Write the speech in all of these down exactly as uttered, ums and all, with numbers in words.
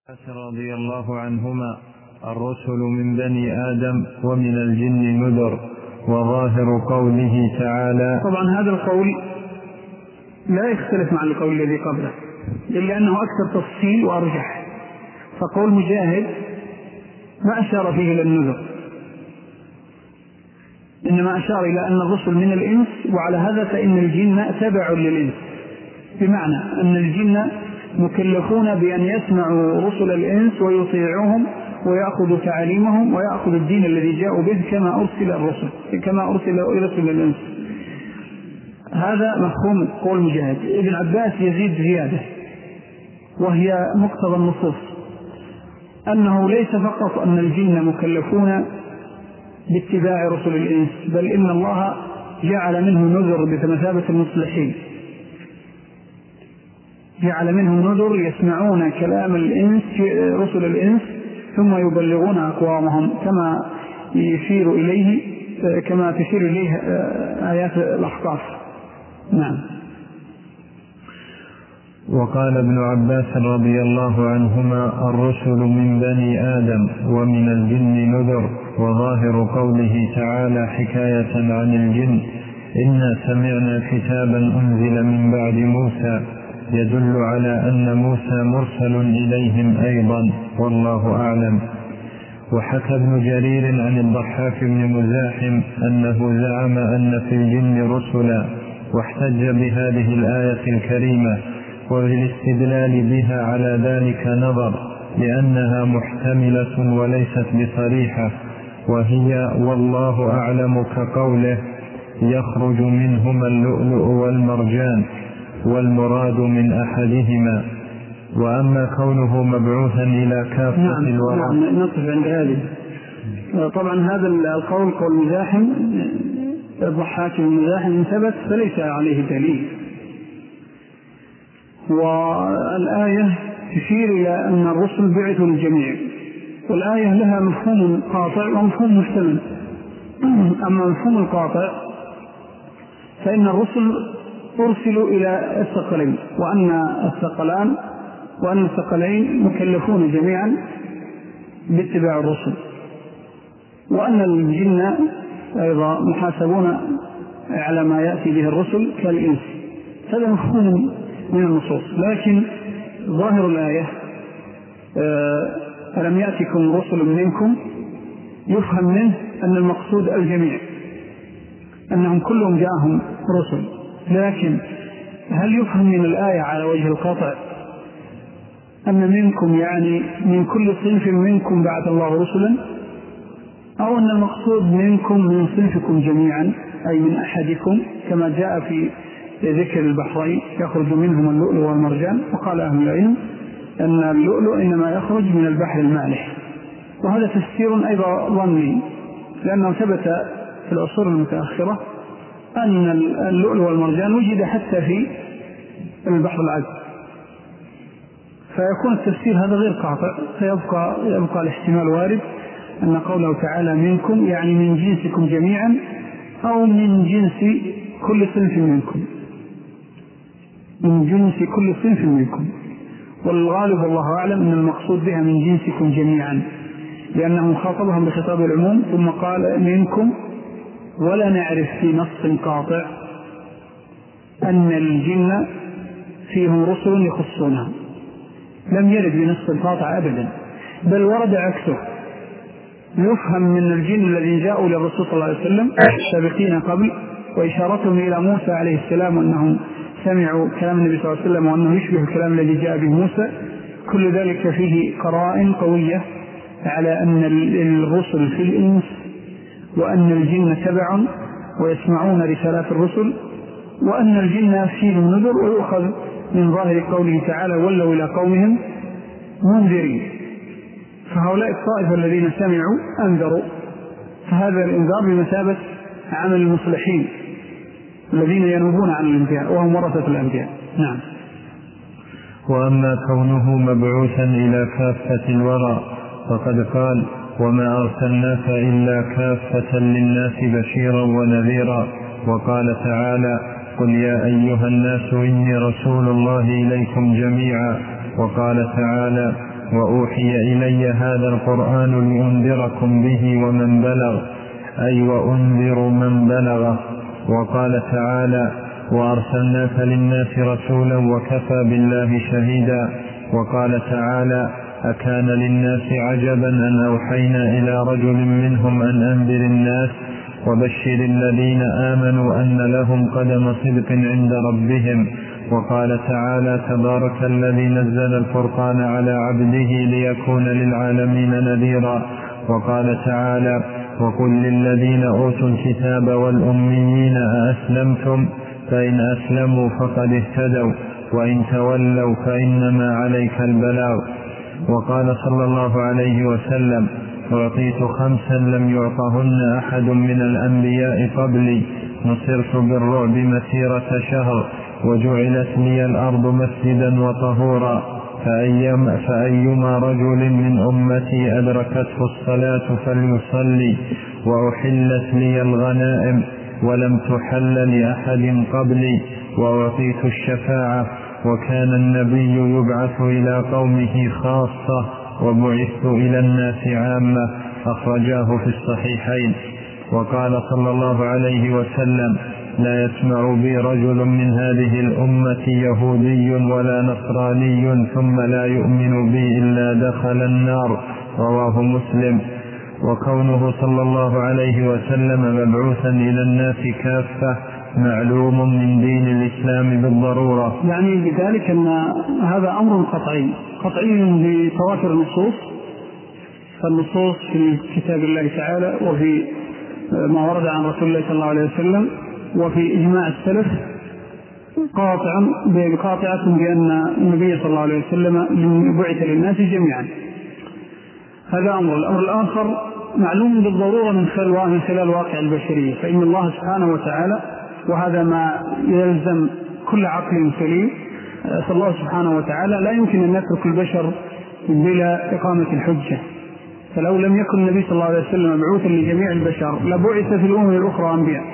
رضي الله عنهما: الرسل من بني آدم ومن الجن نذر. وظاهر قوله تعالى. طبعا هذا القول لا يختلف مع القول الذي قبله، إلا أنه أكثر تفصيل وأرجح. فقول مجاهد ما أشار فيه إلى النذر، إنما أشار إلى أن الرسل من الإنس، وعلى هذا فإن الجن تبع للإنس، بمعنى أن الجن مكلفون بأن يسمعوا رسل الإنس ويطيعوهم ويأخذوا تعاليمهم ويأخذوا الدين الذي جاءوا به كما أرسل الرسل كما أرسل رسل الإنس. هذا مفهوم قول مجاهد. ابن عباس يزيد زيادة، وهي مقتضى النصوص، أنه ليس فقط أن الجن مكلفون باتباع رسل الإنس، بل إن الله جعل منه نذر بمثابة المصلحين، جعل منهم نذر يسمعون كلام الإنس رسل الإنس ثم يبلغون أقوامهم، كما يشير إليه كما تشير إليه آيات الأحقاف. نعم. وقال ابن عباس رضي الله عنهما: الرسل من بني آدم ومن الجن نذر. وظاهر قوله تعالى حكاية عن الجن: إنا سمعنا كتابا أنزل من بعد موسى يدل على أن موسى مرسل إليهم أيضا، والله أعلم. وحكى ابن جرير عن الضحاك بن مزاحم أنه زعم أن في الجن رسلا، واحتج بهذه الآية الكريمة، وبالاستدلال بها على ذلك نظر، لأنها محتملة وليست بصريحة، وهي والله أعلم كقوله: يخرج منهما اللؤلؤ والمرجان، والمراد من أحدهما. وأما كونه مبعوثا إلى كافة نعم الورى. نعم نقف عند هذه. طبعا هذا القول قول مزاحم، الضحاك المزاحم ثبت فليس عليه دليل، والآية تشير إلى أن الرسل بعثوا للجميع، والآية لها مفهوم قاطع ومفهوم محتمل. أما مفهوم القاطع فإن الرسل أرسلوا إلى الثقلين، وأن الثقلان وأن الثقلين مكلفون جميعا باتباع الرسل، وأن الجن أيضا محاسبون على ما يأتي به الرسل كالإنس. هذا مفهوم من النصوص، لكن ظاهر الآية ألم يأتكم رسل منكم يفهم منه أن المقصود الجميع، أنهم كلهم جاءهم رسل. لكن هل يفهم من الآية على وجه القطع أن منكم يعني من كل صنف منكم بعث الله رسلا، أو أن المقصود منكم من صنفكم جميعا، أي من أحدكم، كما جاء في ذكر البحرين يخرج منهم اللؤلؤ والمرجان؟ وقال أهل العلم أن اللؤلؤ إنما يخرج من البحر المالح، وهذا تفسير أيضا ظني، لأنه ثبت في العصور المتأخرة أن اللؤلؤ والمرجان وجد حتى في البحر العذب، فيكون التفسير هذا غير قاطع، فيبقى يبقى الاحتمال وارد أن قوله تعالى منكم يعني من جنسكم جميعا، أو من جنس كل صنف منكم، من جنس كل صنف منكم. والغالب والله أعلم أن المقصود بها من جنسكم جميعا، لأنه خاطبهم بخطاب العموم ثم قال منكم، ولا نعرف في نص قاطع أن الجن فيهم رسل يخصونهم، لم يرد بنص قاطع أبدا، بل ورد عكسه. يفهم من الجن الذين جاءوا للرسول صلى الله عليه وسلم سابقين قبل، وإشارتهم إلى موسى عليه السلام أنهم سمعوا كلام النبي صلى الله عليه وسلم وأنه يشبه الكلام الذي جاء به موسى، كل ذلك فيه قرائن قوية على أن الرسل في الإنس، وأن الجن تبع ويسمعون رسالات الرسل، وأن الجن فيهم نذر. ويؤخذ من ظاهر قوله تعالى ولوا إلى قومهم منذرين، فهؤلاء الطائفة الذين سمعوا أنذروا، فهذا الإنذار بمثابة عمل المصلحين الذين ينوبون عن الأنبياء وهم ورثة الأنبياء. نعم. وأما كونه مبعوثا إلى كافة الورى فقد قال: وما أرسلناك إلا كافة للناس بشيرا ونذيرا. وقال تعالى: قل يا أيها الناس إني رسول الله إليكم جميعا. وقال تعالى: وأوحي إلي هذا القرآن لأنذركم به ومن بلغ، أي وأنذر من بلغ. وقال تعالى: وأرسلناك للناس رسولا وكفى بالله شهيدا. وقال تعالى: أكان للناس عجبا أن أوحينا إلى رجل منهم أن أنذر الناس وبشر الذين آمنوا أن لهم قدم صدق عند ربهم. وقال تعالى: تبارك الذي نزل الفرقان على عبده ليكون للعالمين نذيرا. وقال تعالى: وقل للذين أوتوا الكتاب والأميين أأسلمتم؟ فإن أسلموا فقد اهتدوا، وإن تولوا فإنما عليك البلاغ. وقال صلى الله عليه وسلم: أعطيت خمسا لم يعطهن أحد من الأنبياء قبلي، نصرت بالرعب مسيرة شهر، وجعلت لي الأرض مسجدا وطهورا، فأيما, فأيما رجل من أمتي أدركته الصلاة فليصلي، وأحلت لي الغنائم ولم تحل لأحد قبلي، وأعطيت الشفاعة، وكان النبي يبعث إلى قومه خاصة وبعثت إلى الناس عامة. أخرجاه في الصحيحين. وقال صلى الله عليه وسلم: لا يسمع بي رجل من هذه الأمة يهودي ولا نصراني ثم لا يؤمن بي إلا دخل النار. رواه مسلم. وكونه صلى الله عليه وسلم مبعوثا إلى الناس كافة معلوم من دين الإسلام بالضرورة. يعني بذلك أن هذا أمر قطعي قطعي بتواتر النصوص، فالنصوص في كتاب الله تعالى وفي ما ورد عن رسول الله صلى الله عليه وسلم وفي إجماع السلف قاطعا بقاطعة بأن النبي صلى الله عليه وسلم بعث للناس جميعا. هذا أمر. الأمر الآخر معلوم بالضرورة من خلال واقع البشرية، فإن الله سبحانه وتعالى، وهذا ما يلزم كل عقل سليم، فالله سبحانه وتعالى لا يمكن أن يترك البشر بلا إقامة الحجة. فلو لم يكن النبي صلى الله عليه وسلم مبعوثا لجميع البشر لبعث في الأمم الأخرى أنبياء.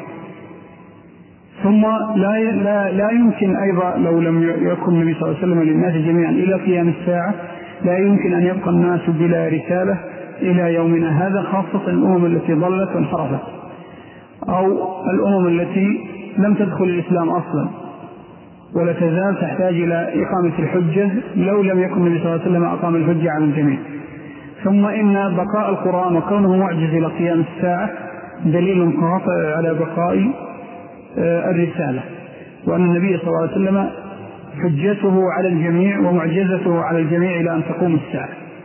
ثم لا لا لا يمكن أيضا لو لم يكن النبي صلى الله عليه وسلم للناس جميعا إلى قيام الساعة لا يمكن أن يبقى الناس بلا رسالة إلى يومنا هذا، خاصة الأمم التي ضلت وانحرفت أو الأمم التي لم تدخل الإسلام أصلا ولا تزال تحتاج إلى إقامة الحجة لو لم يكن النبي صلى الله عليه وسلم أقام الحجة على الجميع. ثم إن بقاء القرآن وكونه معجز إلى قيام الساعة دليل قاطع على بقاء الرسالة، وأن النبي صلى الله عليه وسلم حجته على الجميع ومعجزته على الجميع إلى أن تقوم الساعة.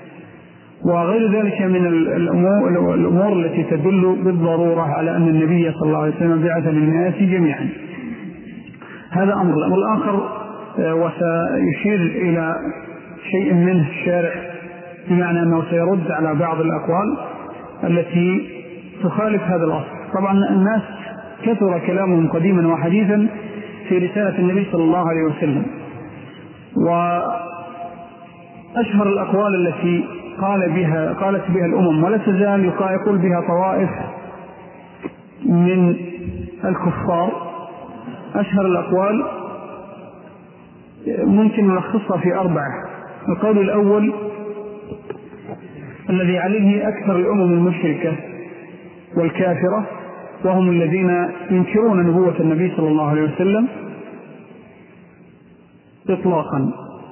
وغير ذلك من الأمور, الأمور التي تدل بالضرورة على أن النبي صلى الله عليه وسلم بعث للناس جميعا. هذا أمر. الأمر الآخر وسيشير إلى شيء منه الشارع بمعنى أنه سيرد على بعض الأقوال التي تخالف هذا الأصل. طبعا الناس كثر كلامهم قديما وحديثا في رسالة النبي صلى الله عليه وسلم، وأشهر الأقوال التي قال بها قالت بها الأمم ولا تزال يقول بها طوائف من الكفار. أشهر الأقوال ممكن نلخصها في أربعة. القول الأول الذي عليه أكثر الأمم المشركة والكافرة، وهم الذين ينكرون نبوة النبي صلى الله عليه وسلم إطلاقا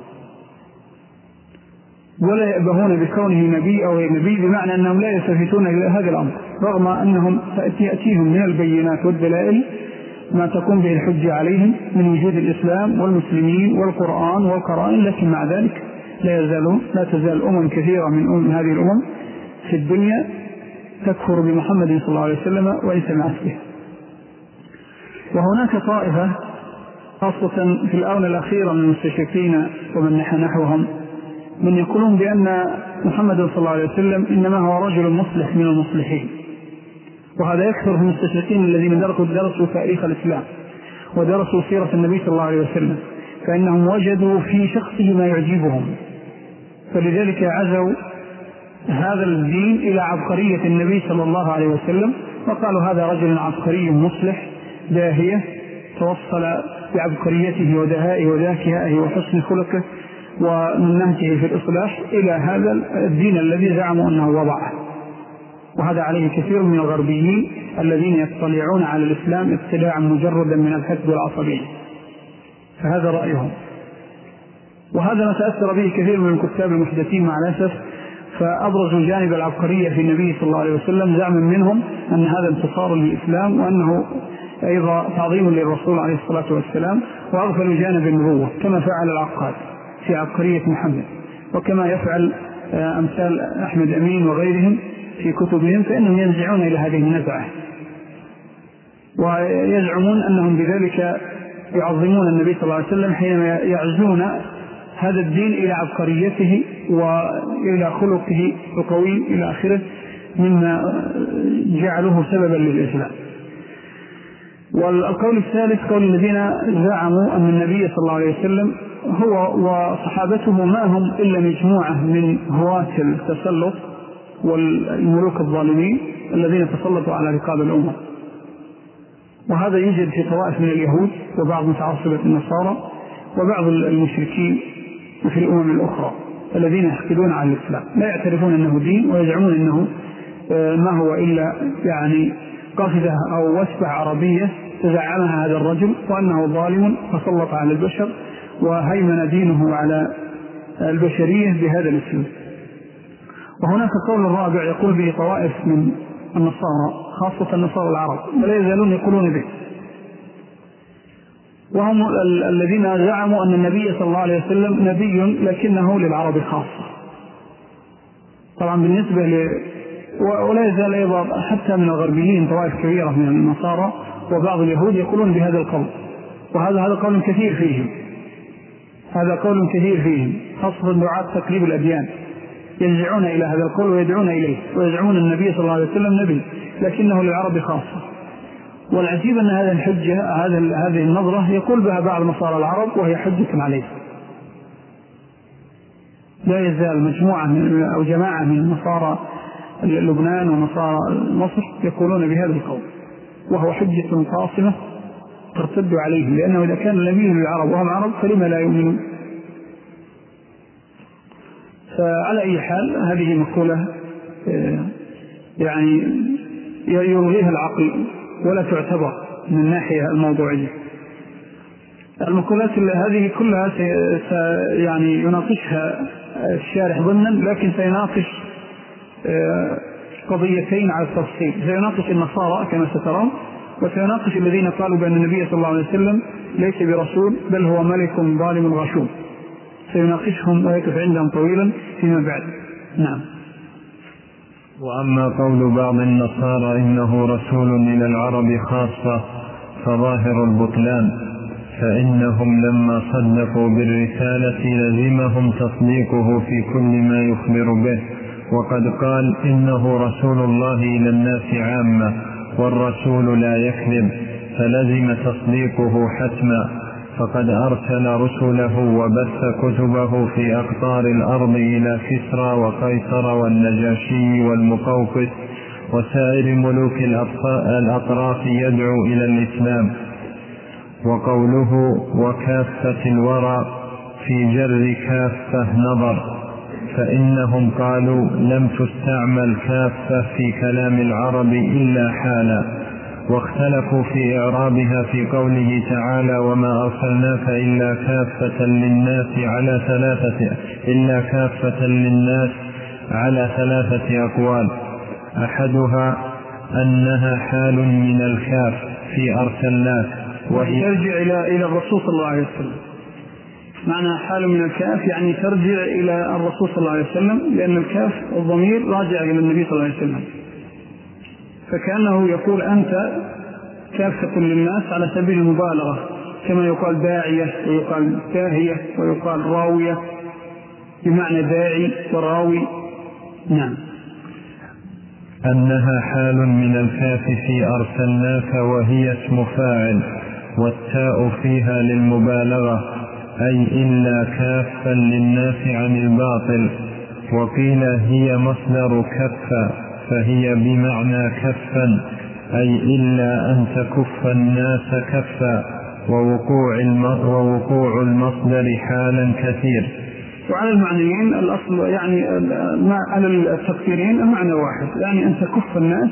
ولا يأبهون بكونه نبي أو نبي، بمعنى أنهم لا يلتفتون إلى هذا الأمر رغم أنهم تأتيهم من البينات والدلائل ما تقوم به الحجة عليهم من وجود الإسلام والمسلمين والقرآن والقرائن، لكن مع ذلك لا يزالون لا تزال أمم كثيرة من أمم هذه الأمم في الدنيا تكفر بمحمد صلى الله عليه وسلم وإن سمعت به. وهناك طائفة خاصة في الآونة الأخيرة من المستشرقين ومن نحى نحوهم من يقولون بأن محمد صلى الله عليه وسلم إنما هو رجل مصلح من المصلحين، وهذا يكثر في المستشرقين الذين درسوا درسوا تاريخ الإسلام ودرسوا سيرة النبي صلى الله عليه وسلم، فإنهم وجدوا في شخصه ما يعجبهم، فلذلك عزوا هذا الدين إلى عبقرية النبي صلى الله عليه وسلم وقالوا هذا رجل عبقري مصلح داهية توصل بعبقريته ودهائه وذكائه وحسن خلقه ومن نهجه في الإصلاح إلى هذا الدين الذي زعموا أنه وضعه. وهذا عليه كثير من الغربيين الذين يطلعون على الإسلام اطلاعا مجردا من الحسد والعصبية، فهذا رأيهم. وهذا ما تأثر به كثير من الكتاب المحدثين مع الأسف، فأبرزوا جانب العبقرية في النبي صلى الله عليه وسلم زعما منهم أن هذا انتصار للإسلام وأنه أيضا تعظيم للرسول عليه الصلاة والسلام، وأغفلوا جانب النبوة كما فعل العقاد في عبقرية محمد، وكما يفعل أمثال أحمد أمين وغيرهم في كتبهم، فإنهم ينزعون إلى هذه النزعة ويزعمون أنهم بذلك يعظمون النبي صلى الله عليه وسلم حينما يعزون هذا الدين إلى عبقريته وإلى خلقه القوي إلى آخره، مما جعله سببا للإسلام. والقول الثالث قول الذين زعموا أن النبي صلى الله عليه وسلم هو وصحابته ما هم إلا مجموعة من هواة التسلط والملوك الظالمين الذين تسلطوا على رقاب الأمة. وهذا يوجد في طوائف من اليهود وبعض متعصبة النصارى وبعض المشركين في الأمم الأخرى الذين يحقدون على الإسلام، لا يعترفون أنه دين ويزعمون أنه ما هو إلا يعني قافزة أو وسبة عربية تزعمها هذا الرجل، وأنه ظالم تسلط على البشر وهيمن دينه على البشرية بهذا الاسم. وهناك قول الرابع يقول به طوائف من النصارى خاصة النصارى العرب ولا يزالون يقولون به، وهم الذين زعموا أن النبي صلى الله عليه وسلم نبي لكنه للعرب خاصة. طبعا بالنسبة ل ولا يزال أيضا حتى من الغربيين طوائف كبيرة من النصارى وبعض اليهود يقولون بهذا القول، وهذا هذا قول كثير فيهم هذا قول كثير فيهم خاصة دعاة تقريب الأديان يرجعون إلى هذا القول ويدعون إليه ويزعمون النبي صلى الله عليه وسلم نبي لكنه للعرب خاصة. والعجيب أن هذه الحجة هذه النظرة يقول بها بعض نصارى العرب وهي حجة عليه. لا يزال مجموعة من أو جماعة من نصارى لبنان ونصارى مصر يقولون بهذا القول، وهو حجة قاصمة ترتد عليه، لأنه إذا كان النبي للعرب وهم عرب فلما لا يؤمنون؟ فعلى أي حال هذه مقولة يعني يلغيها العقل ولا تعتبر من الناحية الموضوعية. المقولات هذه كلها يعني يناقشها الشارح ضمنا، لكن سيناقش قضيتين على التفصيل، سيناقش النصارى كما سترون، وسيناقش الذين قالوا بأن النبي صلى الله عليه وسلم ليس برسول بل هو ملك ظالم غشوم، سيناقشهم ويقف عندهم طويلا فيما بعد. نعم. وأما قول بعض النصارى إنه رسول إلى العرب خاصة فظاهر البطلان، فإنهم لما صدقوا بالرسالة لزمهم تصديقه في كل ما يخبر به، وقد قال إنه رسول الله إلى الناس عامة والرسول لا يكذب، فلزم تصديقه حتما، فقد أرسل رسله وبث كتبه في أقطار الأرض إلى كسرى وقيصر والنجاشي والمقوقس وسائر ملوك الأطراف يدعو إلى الإسلام. وقوله وكافة الورى في جر كافة نظر، فإنهم قالوا لم تستعمل كافة في كلام العرب إلا حالا، واختلفوا في إعرابها في قوله تعالى وما أرسلناك إلا كافة للناس على ثلاثة إلا كافة للناس على ثلاثة أقوال، أحدها أنها حال من الكاف في أرسلناك، وهي ترجع إلى إلى الرسول صلى الله عليه وسلم. معنى حال من الكاف يعني ترجع إلى الرسول صلى الله عليه وسلم، لأن الكاف الضمير راجع إلى النبي صلى الله عليه وسلم، فكأنه يقول أنت كافة للناس على سبيل المبالغة، كما يقال داعية ويقال داهية ويقال راوية بمعنى داعي وراوي. نعم. أنها حال من الكاف في أرسلناك وهي اسم فاعل، والتاء فيها للمبالغة أي إلا كافا للناس عن الباطل. وقيل هي مصدر كفا فهي بمعنى كفا أي إلا أن تكف الناس كفا، ووقوع ووقوع المصدر حالا كثير، وعلى المعنيين الأصل يعني على التقديرين المعنى واحد، يعني أن تكف الناس،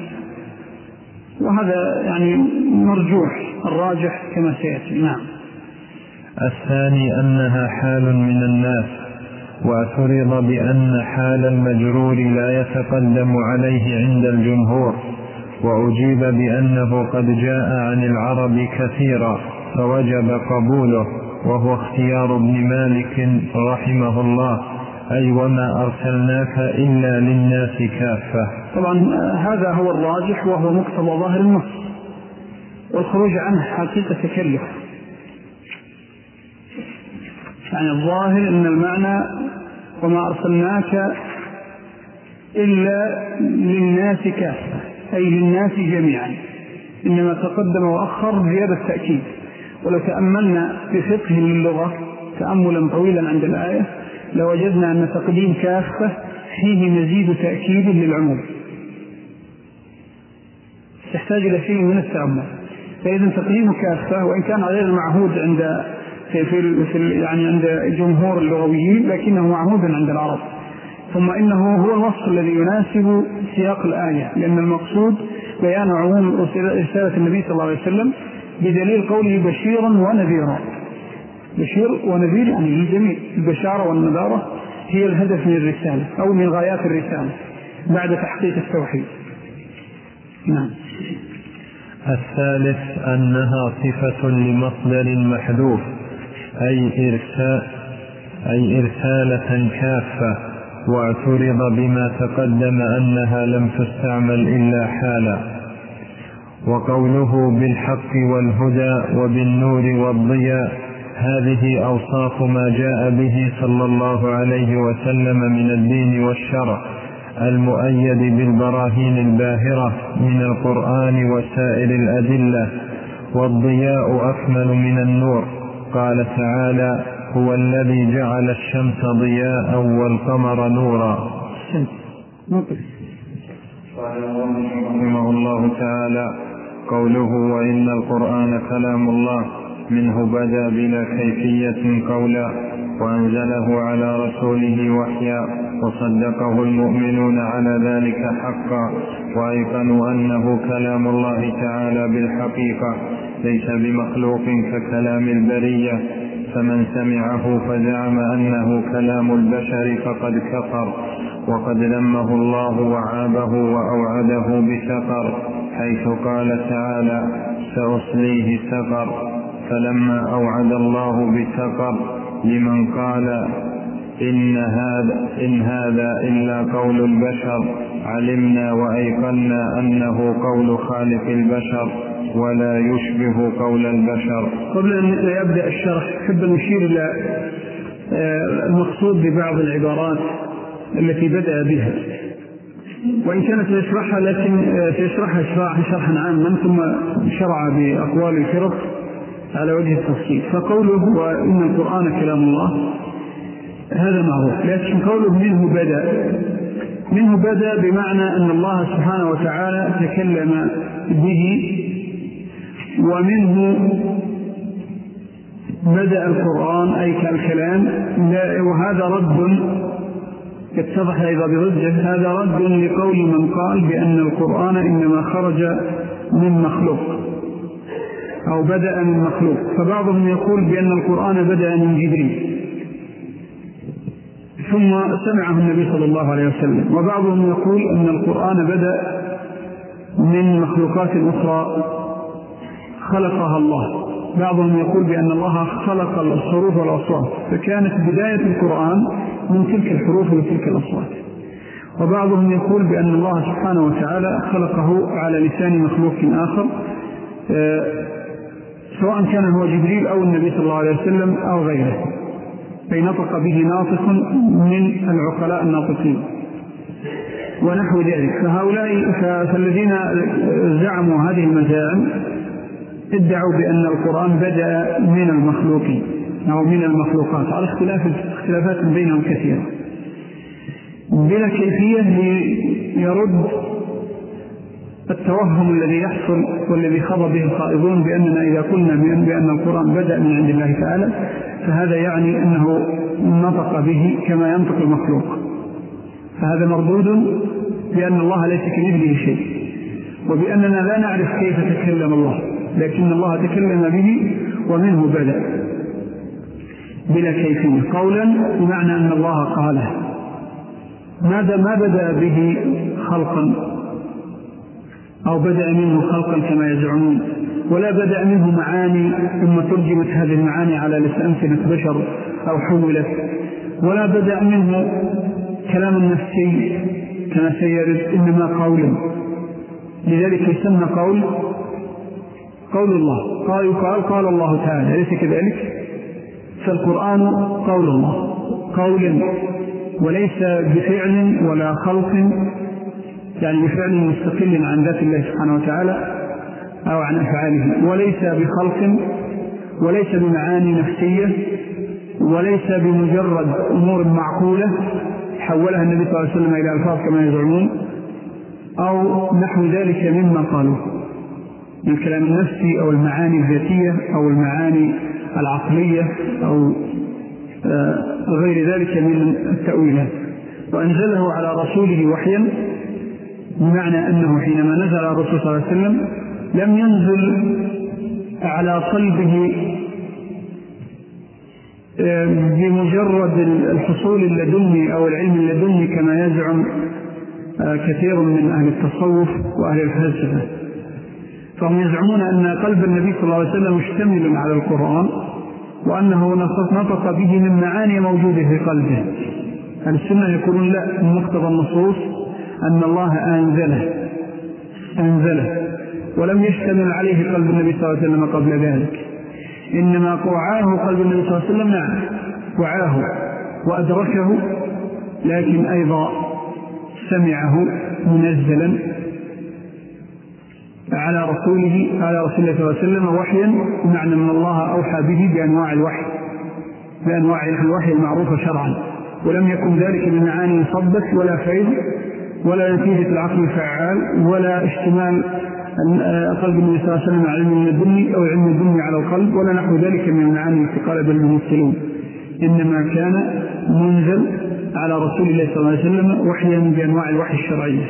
وهذا يعني مرجوح، الراجح كما سيأتي. نعم. الثاني أنها حال من الناس، واعترض بأن حال المجرور لا يتقدم عليه عند الجمهور، وأجيب بأنه قد جاء عن العرب كثيرا فوجب قبوله، وهو اختيار ابن مالك رحمه الله، أي وما أرسلناك إلا للناس كافة. طبعا هذا هو الراجح وهو مقتضى ظاهر النص، والخروج عنه حقيقة تكلف. يعني الظاهر أن المعنى وما أرسلناك إلا للناس كافة، أي للناس جميعا، إنما تقدم وأخر زيادة تأكيد. ولو تأملنا في فقه اللغة تأملا طويلا عند الآية لوجدنا أن تقديم كافة فيه مزيد تأكيد للعموم، تحتاج إلى شيء من التأمل. فإذا تقديم كافة وإن كان غير المعهود عند في في يعني عند جمهور اللغويين، لكنه معهود عند العرب. ثم إنه هو الوصف الذي يناسب سياق الآية، لأن المقصود بيان عموم رسالة النبي صلى الله عليه وسلم بدليل قوله بشيرا ونذيرا. بشير ونذير يعني للجميع، البشارة والنذارة هي الهدف من الرسالة أو من غايات الرسالة بعد تحقيق التوحيد. نعم. الثالث أنها صفة لمصدر محذوف، أي إرسال أي إرسالة كافة، واعترض بما تقدم أنها لم تستعمل إلا حالا. وقوله بالحق والهدى وبالنور والضياء، هذه أوصاف ما جاء به صلى الله عليه وسلم من الدين والشرع المؤيد بالبراهين الباهرة من القرآن وسائر الأدلة. والضياء أكمل من النور، قال تعالى هو الذي جعل الشمس ضياء والقمر نورا. قال رحمه الله تعالى قوله وإن القرآن كلام الله، منه بدأ بلا كيفية قولا، وأنزله على رسوله وحيا، وصدقه المؤمنون على ذلك حقا، وأيقنوا أنه كلام الله تعالى بالحقيقة ليس بمخلوق ككلام البرية. فمن سمعه فزعم أنه كلام البشر فقد كفر، وقد ذمه الله وعابه وأوعده بسقر، حيث قال تعالى سأصليه سقر. فلما أوعد الله بسقر لمن قال إن هذا, إن هذا إلا قول البشر، علمنا وأيقنا أنه قول خالق البشر ولا يشبه قول البشر. قبل أن يبدأ الشرح حب نشير إلى المقصود ببعض العبارات التي بدأ بها، وإن كانت يشرحها لكن سيشرحها شرحا عاما ثم شرع بأقوال الفرق على وجه التفصيل. فقوله وإن القرآن كلام الله هذا معروف، لكن قوله منه بدأ، منه بدأ بمعنى أن الله سبحانه وتعالى تكلم به، ومنه بدأ القرآن أي كالكلام. وهذا رد يتضح أيضا برجة، هذا رد لقول من قال بأن القرآن إنما خرج من مخلوق أو بدأ من مخلوق. فبعضهم يقول بأن القرآن بدأ من جبريل ثم سمعه النبي صلى الله عليه وسلم، وبعضهم يقول أن القرآن بدأ من مخلوقات أخرى خلقها الله. بعضهم يقول بأن الله خلق الحروف والأصوات، فكانت بداية القرآن من تلك الحروف وتلك الأصوات. وبعضهم يقول بأن الله سبحانه وتعالى خلقه على لسان مخلوق آخر، سواء كان هو جبريل أو النبي صلى الله عليه وسلم أو غيره، فنطق به ناطق من العقلاء الناطقين ونحو ذلك. فهؤلاء فالذين زعموا هذه المزاعم ادعوا بأن القرآن بدأ من المخلوقين أو من المخلوقات، على اختلاف اختلافات بينهم كثيرة بلا كيفية، ليرد التوهم الذي يحصل والذي خض به الخائضون بأننا إذا قلنا بأن القرآن بدأ من عند الله تعالى فهذا يعني أنه نطق به كما ينطق المخلوق، فهذا مردود بأن الله ليس كمثله شيء، وبأننا لا نعرف كيف تكلم الله، لكن الله تكلم به ومنه بدأ بلا كيفية قولا، بمعنى أن الله قاله. ماذا ما بدأ به خلقا أو بدأ منه خلقا كما يزعمون، ولا بدأ منه معاني ثم ترجمت هذه المعاني على لسان بشر أو حولت، ولا بدأ منه كلام نفسي كما سيرد، إنما قولا. لذلك يسمى قول قول الله، قال يقال قال الله تعالى، ليس كذلك؟ فالقرآن قول الله قولا، وليس بفعل ولا خلق، يعني بفعل مستقل عن ذات الله سبحانه وتعالى أو عن أفعاله، وليس بخلق، وليس بمعاني نفسية، وليس بمجرد أمور معقولة حولها النبي صلى الله عليه وسلم إلى ألفاظ كما يزعمون، أو نحو ذلك مما قالوا من الكلام النفسي أو المعاني الذاتية أو المعاني العقلية أو غير ذلك من التأويلات. وأنزله على رسوله وحيا، بمعنى أنه حينما نزل على الرسول صلى الله عليه وسلم لم ينزل على قلبه بمجرد الحصول اللدني أو العلم اللدني كما يزعم كثير من أهل التصوف وأهل الفلسفة، فهم يزعمون أن قلب النبي صلى الله عليه وسلم مشتمل على القرآن، وأنه نطق به من معاني موجودة في قلبه. أهل السنة يقولون لا، من مقتضى النصوص أن الله أنزله أنزله ولم يشتمل عليه قلب النبي صلى الله عليه وسلم قبل ذلك، إنما وعاه قلب النبي صلى الله عليه وسلم، نعم وعاه وأدركه، لكن أيضا سمعه منزلا على رسوله على رسول الله صلى الله عليه وسلم وحيا، بمعنى أن الله أوحى به بأنواع الوحي بأنواع الوحي المعروفة شرعا، ولم يكن ذلك بمعاني صبت ولا فيض ولا نتيجة العقل الفعال ولا اشتمال قلب النبي صلى الله عليه وسلم على علم الدنيا أو علم الدنيا على القلب ولا نحو ذلك من المعاني التي قال بل الممثلون، إنما كان منزل على رسول الله صلى الله عليه وسلم وحيا بأنواع الوحي الشرعية.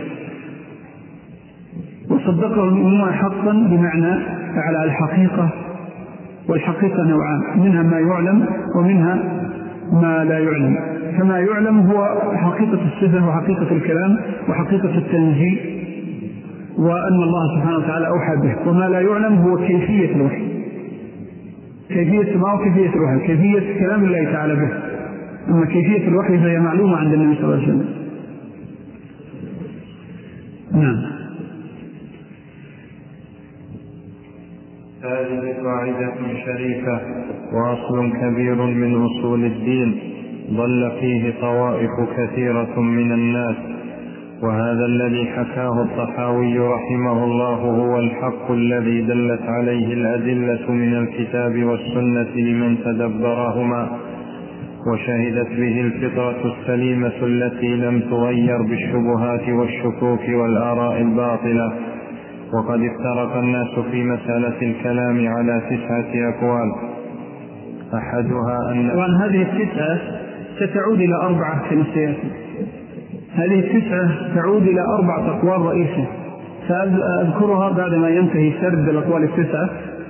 وصدقه المؤمنون حقا بمعنى على الحقيقة، والحقيقة نوعان، منها ما يعلم ومنها ما لا يعلم. فما يعلم هو حقيقة الصفة وحقيقة الكلام وحقيقة التنزيل وأن الله سبحانه وتعالى أوحى به، وما لا يعلم هو كيفية الوحي، كيفية ما وكيفية الوحي، كيفية كلام الله تعالى به، أما كيفية الوحي فهي معلومة عند النبي صلى الله عليه وسلم. نعم. هذه قاعدة شريفة وأصل كبير من أصول الدين ضل فيه طوائف كثيرة من الناس، وهذا الذي حكاه الطحاوي رحمه الله هو الحق الذي دلت عليه الأدلة من الكتاب والسنة لمن تدبرهما، وشهدت به الفطرة السليمة التي لم تغير بالشبهات والشكوك والآراء الباطلة. وقد افترق الناس في مسألة الكلام على تسعة أقوال، أحدها أن وأن هذه التسعة ستعود إلى أربعة في نسيات. هذه التسعة تعود إلى أربعة أقوال رئيسة، سأذكرها بعدما ينتهي سرد الأقوال التسعة،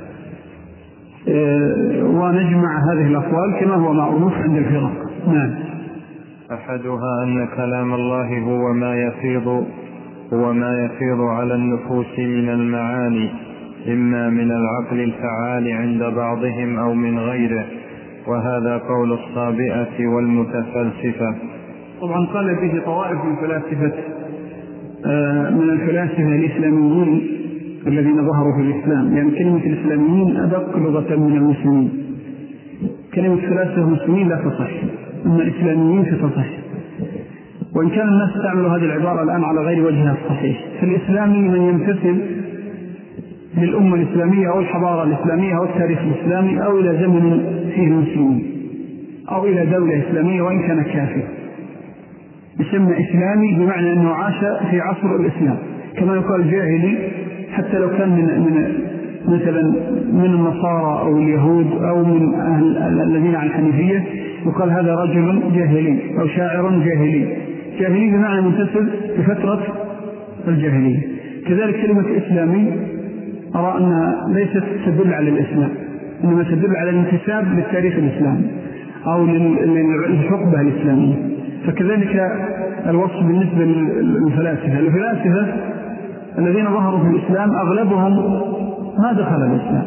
ونجمع هذه الأقوال كما هو معروف عند الفرق. نعم. أحدها أن كلام الله هو ما يفيض هو ما يفيض على النفوس من المعاني، إما من العقل الفعال عند بعضهم أو من غيره، وهذا قول الصابئة والمتفلسفة. طبعا قال به طوائف من فلاسفة من الفلاسفة الإسلاميين الذين ظهروا في الإسلام، لأن يعني كلمة الإسلاميين أدق لغة من المسلمين، كلمة فلاسفة المسلمين لا تصح، أما الإسلاميين فتصح، وإن كان الناس تعمل هذه العبارة الآن على غير وجهها الصحيح. فالإسلامي من يمتثل للأمة الإسلامية أو الحضارة الإسلامية أو التاريخ الإسلامي أو إلى زمن فيه المسلمين أو إلى دولة إسلامية وإن كان كافر، يسمى إسلامي بمعنى أنه عاش في عصر الإسلام، كما يقال جاهلي حتى لو كان من, من مثلا من النصارى أو اليهود أو من أهل الذين عن الحنيفية، يقال هذا رجل جاهلي أو شاعر جاهلي. جاهلي بمعنى منتسب بفترة الجاهلية. كذلك كلمة إسلامي أرى أنها ليست تدل على الإسلام، إنما تدل على الانتساب للتاريخ الإسلامي أو للحقبة الإسلامية. فكذلك الوصف بالنسبة للفلاسفة. الفلاسفة الذين ظهروا في الإسلام أغلبهم ما دخل الإسلام،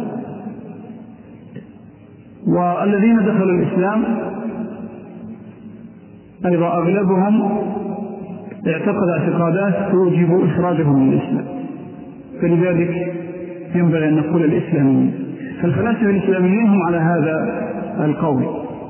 والذين دخلوا الإسلام أيضا أغلبهم اعتقد اعتقادات توجب إخراجهم من الإسلام، فلذلك ينبغي أن نقول الإسلاميين. فالفلاسفة الإسلاميين هم على هذا القول،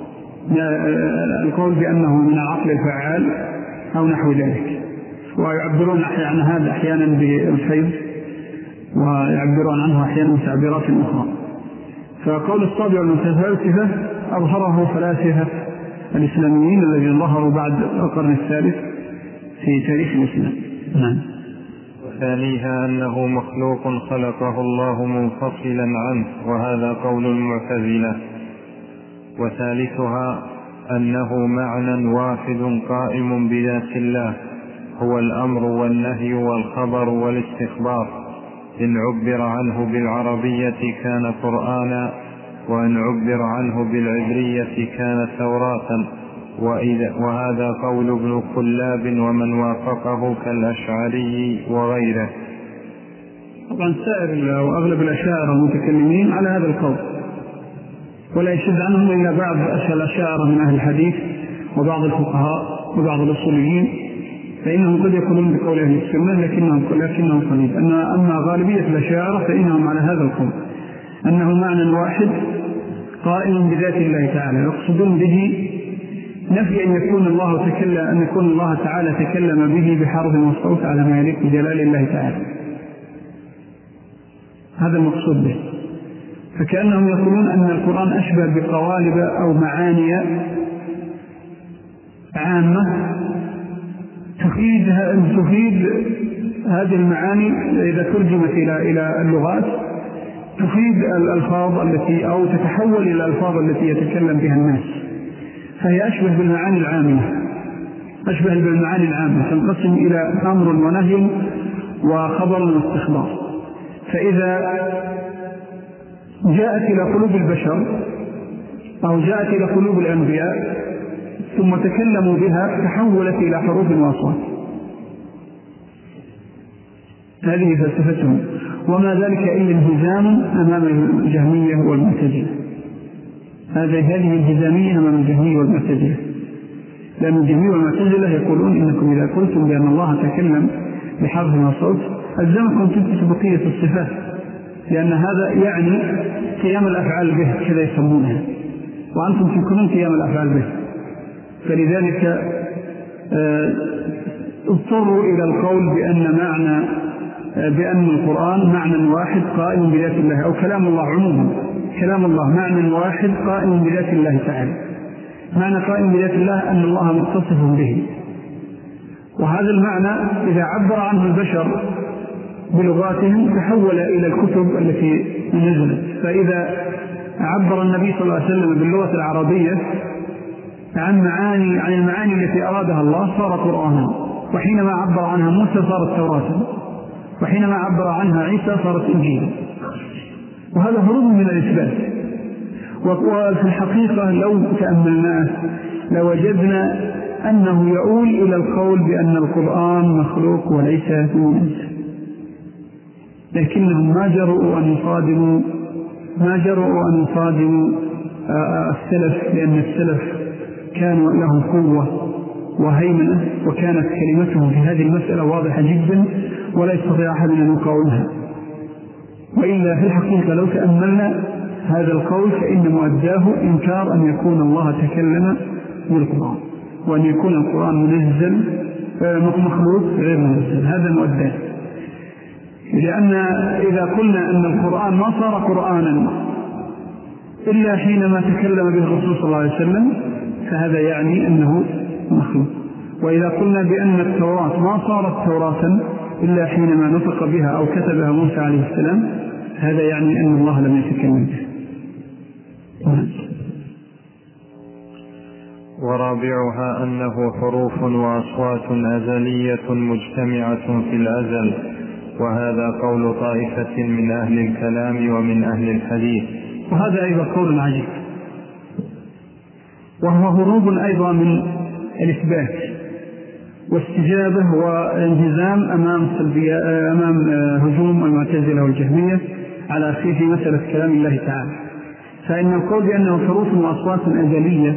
القول بأنه من العقل الفعال أو نحو ذلك، ويعبرون عن هذا أحيانا بالفيض ويعبرون عنه أحيانا بتعبيرات أخرى. فقول الصابع والمتفلسفة أظهره فلاسفة الإسلاميين الذين ظهروا بعد القرن الثالث في تاريخ الإسلام. نعم. وثانيها أنه مخلوق خلقه الله منفصلا عنه، وهذا قول المعتزلة. وثالثها أنه معنى واحد قائم بذات الله، هو الأمر والنهي والخبر والاستخبار. إن عبر عنه بالعربية كان قرآنا، وإن عبر عنه بالعبرية كان توراة. وهذا قول ابن كلاب ومن وافقه كالأشعري وغيره. طبعا سائر وأغلب الأشاعرة المتكلمين على هذا القول، ولا يشد عنهم إلا بعض الأشاعرة من أهل الحديث وبعض الفقهاء وبعض الأصوليين، فإنهم قد يقولون بقول أهل السنة لكنهم لكنهم قليل. أما غالبية الأشاعرة فإنهم على هذا القول، أنه معنى واحد قائم بذات الله تعالى، يقصدون به نفي أن يكون الله تكلم أن يكون الله تعالى تكلم به بحرف وصوت على ما يليق بجلال الله تعالى. هذا المقصود به. فكأنهم يقولون أن القرآن أشبه بقوالب أو معاني عامة تفيد تفيد هذه المعاني إذا ترجمت إلى إلى اللغات تفيد الألفاظ التي أو تتحول إلى الألفاظ التي يتكلم بها الناس، فهي أشبه بالمعاني العامة، أشبه بالمعاني العامة تنقسم إلى أمر ونهي وخبر واستخبار. فإذا جاءت إلى قلوب البشر أو جاءت إلى قلوب الأنبياء ثم تكلموا بها تحولت إلى حروف وأصوات. هذه فلسفتهم، وما ذلك إلا انهزام أمام الجهمية والمعتزلة. هذه الانهزامية أمام الجهمية والمعتزلة، لأن الجهمية والمعتزلة يقولون إنكم إذا قلتم بأن الله تكلم بحرف وصوت ألزمكم تثبت بقية الصفات، لأن هذا يعني قيام الأفعال به كذا يسمونها، وأنتم تنكرون قيام الأفعال به. فلذلك اضطروا إلى القول بأن معنى بأن القرآن معنى واحد قائم بذات الله، أو كلام الله عموما، كلام الله معنى واحد قائم بذات الله تعالى. معنى قائم بذات الله أن الله متصف به، وهذا المعنى إذا عبر عنه البشر بلغاتهم تحول إلى الكتب التي نزلت. فإذا عبر النبي صلى الله عليه وسلم باللغة العربية عن معاني عن المعاني التي أرادها الله صار قرآنا، وحينما عبر عنها موسى صارت توراة، وحينما عبر عنها عيسى صارت إنجيلا. وهذا هروب من الإثبات. وفي الحقيقة لو تأملناه لوجدنا أنه يؤول إلى القول بأن القرآن مخلوق وليس منزل، لكنهم ما جرؤوا أن يصادموا ما جرؤوا أن يصادموا السلف، لأن السلف كانوا لهم قوة وهيمنة، وكانت كلمتهم في هذه المسألة واضحة جدا ولا يستطيع أحد أن يقاومها. وإلا في الحقيقة لو تأملنا هذا القول فإن مؤداه إنكار أن يكون الله تكلم بالقرآن، وأن يكون القرآن منزل مخلوق غير منزل، هذا مؤداه. لأن إذا قلنا أن القرآن ما صار قرآنا إلا حينما تكلم به الرسول صلى الله عليه وسلم فهذا يعني أنه مخلوق. وإذا قلنا بأن التوراة ما صارت توراة إلا حينما نطق بها أو كتبها موسى عليه السلام هذا يعني أن الله لم يتكلم به. ورابعها أنه حروف وأصوات أزلية مجتمعة في الأزل، وهذا قول طائفة من أهل الكلام ومن أهل الحديث. وهذا أيضا قول عجيب، وهو هروب أيضا من الإثبات واستجابة وانهزام أمام, أمام هجوم المعتزلة والجهمية على في مسألة كلام الله تعالى. فإن القول بأنه حروف وأصوات أزلية،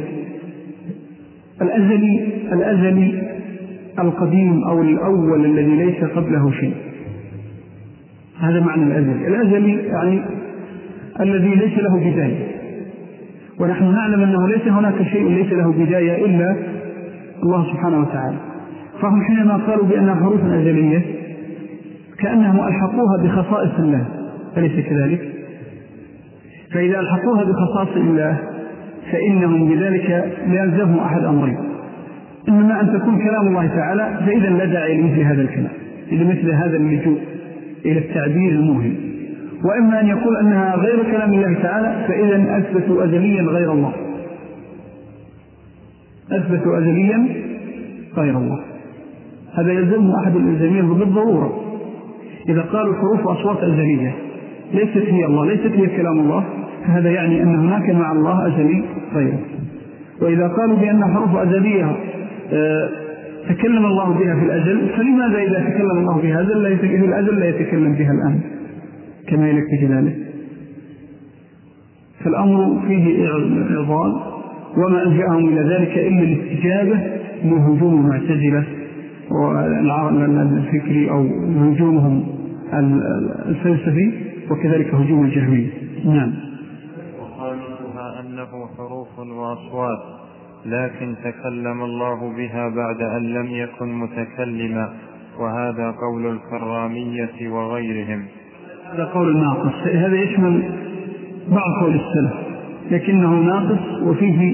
الأزلي الأزلي القديم أو الأول الذي ليس قبله شيء، هذا معنى الأزلي. الأزلي يعني الذي ليس له بداية، ونحن نعلم أنه ليس هناك شيء ليس له بداية إلا الله سبحانه وتعالى. فهم حينما قالوا بأنها حروف أزلية كأنهم ألحقوها بخصائص الله، أليس كذلك؟ فإذا ألحقوها بخصائص الله فإنهم بذلك لا يلزمهم أحد أمرين: إنما أن تكون كلام الله تعالى، فإذا لا داعي لمثل هذا الكلام، لمثل هذا اللجوء إلى التعبير الموهم، وإما أن يقول أنها غير كلام الله تعالى، فإذا أثبتوا أزليا غير الله، أثبتوا أزليا غير الله. هذا يلزمهم أحد الإلزامين بالضرورة. إذا قالوا حروف وأصوات أزلية ليست هي الله، ليست هي كلام الله، فهذا يعني أن هناك مع الله أزلي غيره. وإذا قالوا بأن حروف أزلية أه تكلم الله بها في الأزل، فلماذا إذا تكلم الله بها في الأزل لا يتكلم بها الآن كما يلك جلاله؟ فالأمر فيه إعضال، وما ألجأهم إلى ذلك إلا الاستجابة من هجوم المعتزلة الفكري أو هجومهم الفلسفي، وكذلك هجوم الجهمية. نعم. وخامسها أنه حروف وأصوات لكن تكلم الله بها بعد أن لم يكن متكلما، وهذا قول الكرامية وغيرهم. هذا قول ناقص، هذا يشمل بعض قول السلف لكنه ناقص، وفيه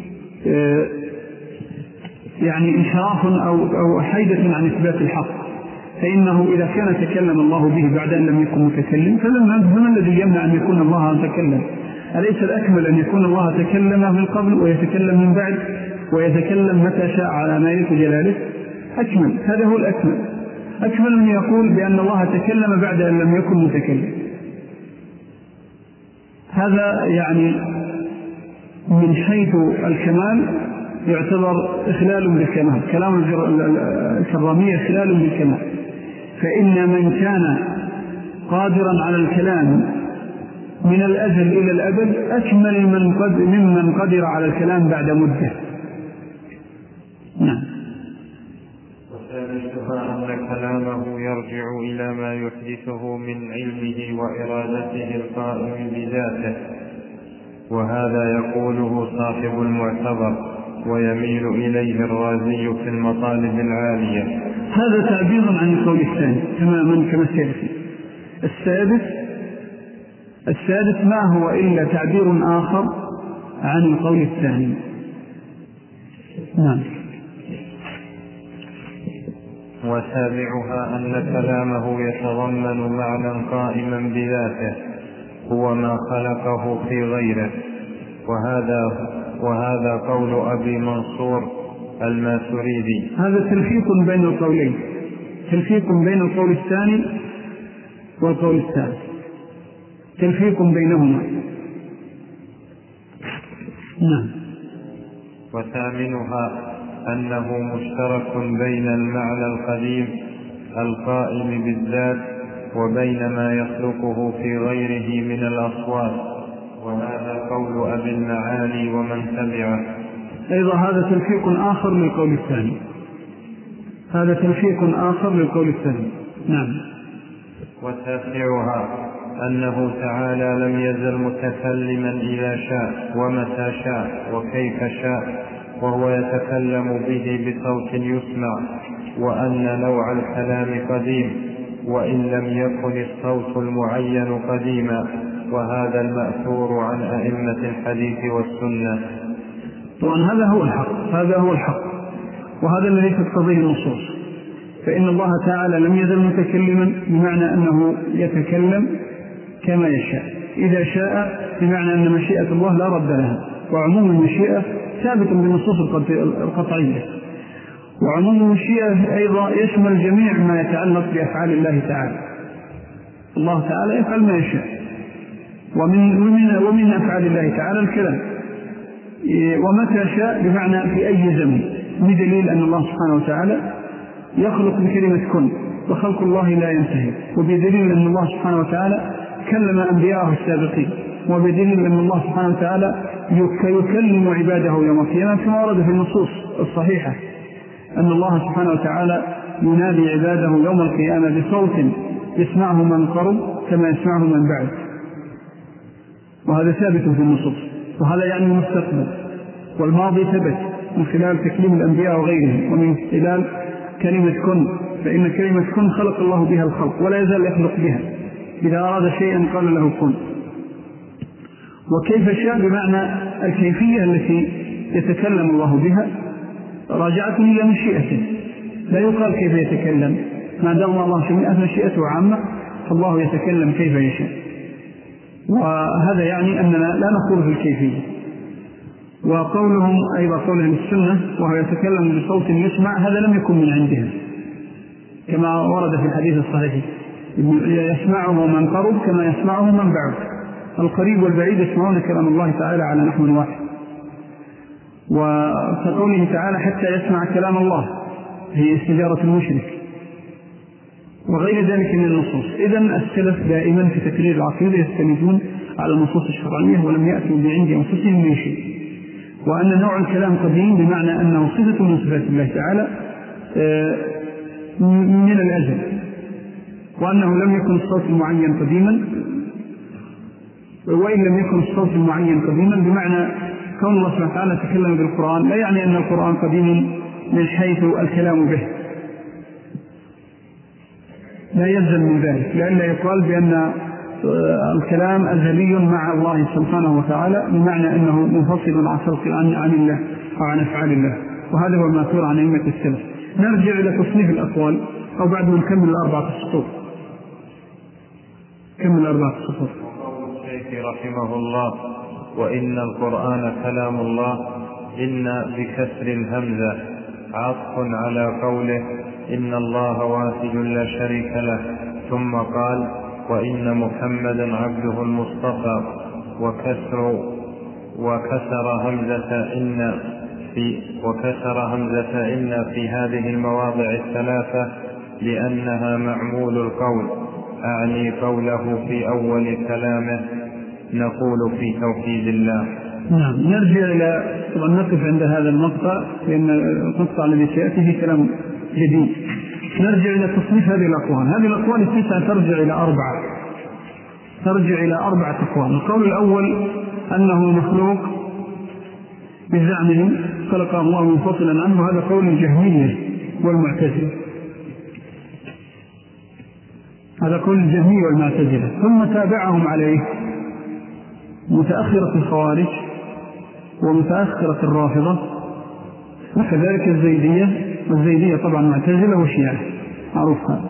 يعني انحراف أو, أو حيدة عن إثبات الحق. فإنه إذا كان تكلم الله به بعد أن لم يكن متكلم، فما الذي يمنع أن يكون الله متكلم؟ أليس الأكمل أن يكون الله تكلم من قبل ويتكلم من بعد ويتكلم متى شاء على ما يليق جلاله؟ أكمل، هذا هو الأكمل. أكمل من يقول بأن الله تكلم بعد أن لم يكن متكلم. هذا يعني من حيث الكمال يعتبر إخلال بالكمال، كلام الكرامية إخلال بالكمال. فإن من كان قادرا على الكلام من الأزل إلى الأبد أكمل من قد ممن قدر على الكلام بعد مدة. نعم. وثالثها أن كلامه يرجع إلى ما يحدثه من علمه وإرادته القائم بذاته، وهذا يقوله صاحب المعتبر ويميل إليه الرازي في المطالب العالية. هذا تعبير عن القول الثاني تماما كما سيأتي. السادس السادس ما هو إلا تعبير آخر عن القول الثاني. نعم. وسابعها أن كلامه يتضمن معنى قائما بذاته هو ما خلقه في غيره، وهذا وهذا قول أبي منصور الماتريدي. هذا تلفيق بين القولين، تلفيق بين القول الثاني والقول الثالث، تلفيق بينهما. نعم. وثامنها أنه مشترك بين المعنى القديم القائم بالذات وبين ما يخلقه في غيره من الأصوات، وهذا قول أبي المعالي ومن تبعه. أيضا هذا تلفيق آخر للقول الثاني، هذا تلفيق آخر للقول الثاني. نعم. وتاسعها أنه تعالى لم يزل متكلما إذا شاء ومتى شاء وكيف شاء، وهو يتكلم به بصوت يسمع، وأن نوع الكلام قديم وإن لم يكن الصوت المعين قديما، وهذا المأثور عن أئمة الحديث والسنة. طبعا هذا هو الحق، هذا هو الحق، وهذا الذي تقتضيه النصوص. فإن الله تعالى لم يزل متكلما بمعنى أنه يتكلم كما يشاء، إذا شاء بمعنى أن مشيئة الله لا رد لها، وعموم المشيئة ثابت بالنصوص القطعية. وعموم المشيئة أيضا يشمل جميع ما يتعلق بأفعال الله تعالى. الله تعالى يفعل ما يشاء، ومن, ومن, ومن أفعال الله تعالى الكلام، ومتى شاء بمعنى في أي زمن، بدليل أن الله سبحانه وتعالى يخلق بكلمة كن، وخلق الله لا ينتهي، وبدليل أن الله سبحانه وتعالى كلم أنبياءه السابقين، وبدليل أن الله سبحانه وتعالى يكلم عباده يوم القيامة كما ورد في النصوص الصحيحة أن الله سبحانه وتعالى ينادي عباده يوم القيامة بصوت يسمعه من قرب كما يسمعه من بعد، وهذا ثابت في النصوص، وهذا يعني المستقبل. والماضي ثبت من خلال تكليم الأنبياء وغيرهم، ومن خلال كلمة كن، فإن كلمة كن خلق الله بها الخلق ولا يزال يخلق بها، إذا أراد شيئا قال له كن. وكيف شاء بمعنى الكيفية التي يتكلم الله بها راجعة إلى مشيئته، لا يقال كيف يتكلم، ما دام الله مشيئته عامة فالله يتكلم كيف يشاء، وهذا يعني أننا لا نقول في الكيفية. وقولهم أيضا قولهم السنة وهو يتكلم بصوت يسمع، هذا لم يكن من عندهم كما ورد في الحديث الصحيح، يسمعه من قرب كما يسمعه من بعد، القريب والبعيد يسمعون كلام الله تعالى على نحو واحد. وكقوله تعالى حتى يسمع كلام الله، هي استجارة المشرك وغير ذلك من النصوص. إذن السلف دائما في تكرير العقيدة يستندون على النصوص الشرعية ولم يأتوا بعند أنفسهم من شيء، وأن نوع الكلام قديم بمعنى أنه صفة من صفات الله تعالى من الأزل، وأنه لم يكن الصوت المعين قديما، وإن لم يكن الصوت المعين قديما بمعنى كون الله سبحانه وتعالى تكلم بالقرآن لا يعني أن القرآن قديم من حيث الكلام به، لا يلزم من ذلك، لأن يقال بأن الكلام أزلي مع الله سبحانه وتعالى بمعنى أنه منفصل عن خلق عن, عن الله أو عن أفعال الله، وهذا هو المأثور عن أئمة السلف. نرجع إلى تصنيف الأقوال أو بعد ما نكمل الأربعة السطور. كمل الأربعة السطور. الشيخ رحمه الله: وإن القرآن كلام الله، إن بكسر الهمزة عطف على قوله إن الله واحد لا شريك له، ثم قال وإن محمدا عبده المصطفى، وكسر وكسر همزة إن في وكسر همزة إن في هذه المواضع الثلاثة لأنها معمول القول، أعني قوله في أول كلامه نقول في توحيد الله. نعم، نرجع إلى طبعا نقف عند هذا المقطع لأن المقطع الذي سيأتي فيه كلام جديد. نرجع إلى تصنيف هذه الأقوال. هذه الأقوال التسعة ترجع إلى أربعة ترجع إلى أربعة أقوال. القول الأول أنه مخلوق بزعمهم خلقه الله منفصلا عنه، هذا قول الجهمية والمعتزلة، هذا قول الجهمية والمعتزلة. ثم تابعهم عليه متأخرة الخوارج ومتأخرة الرافضة وكذلك الزيدية، والزيدية طبعا معتزلة وشيعة معروف هذا،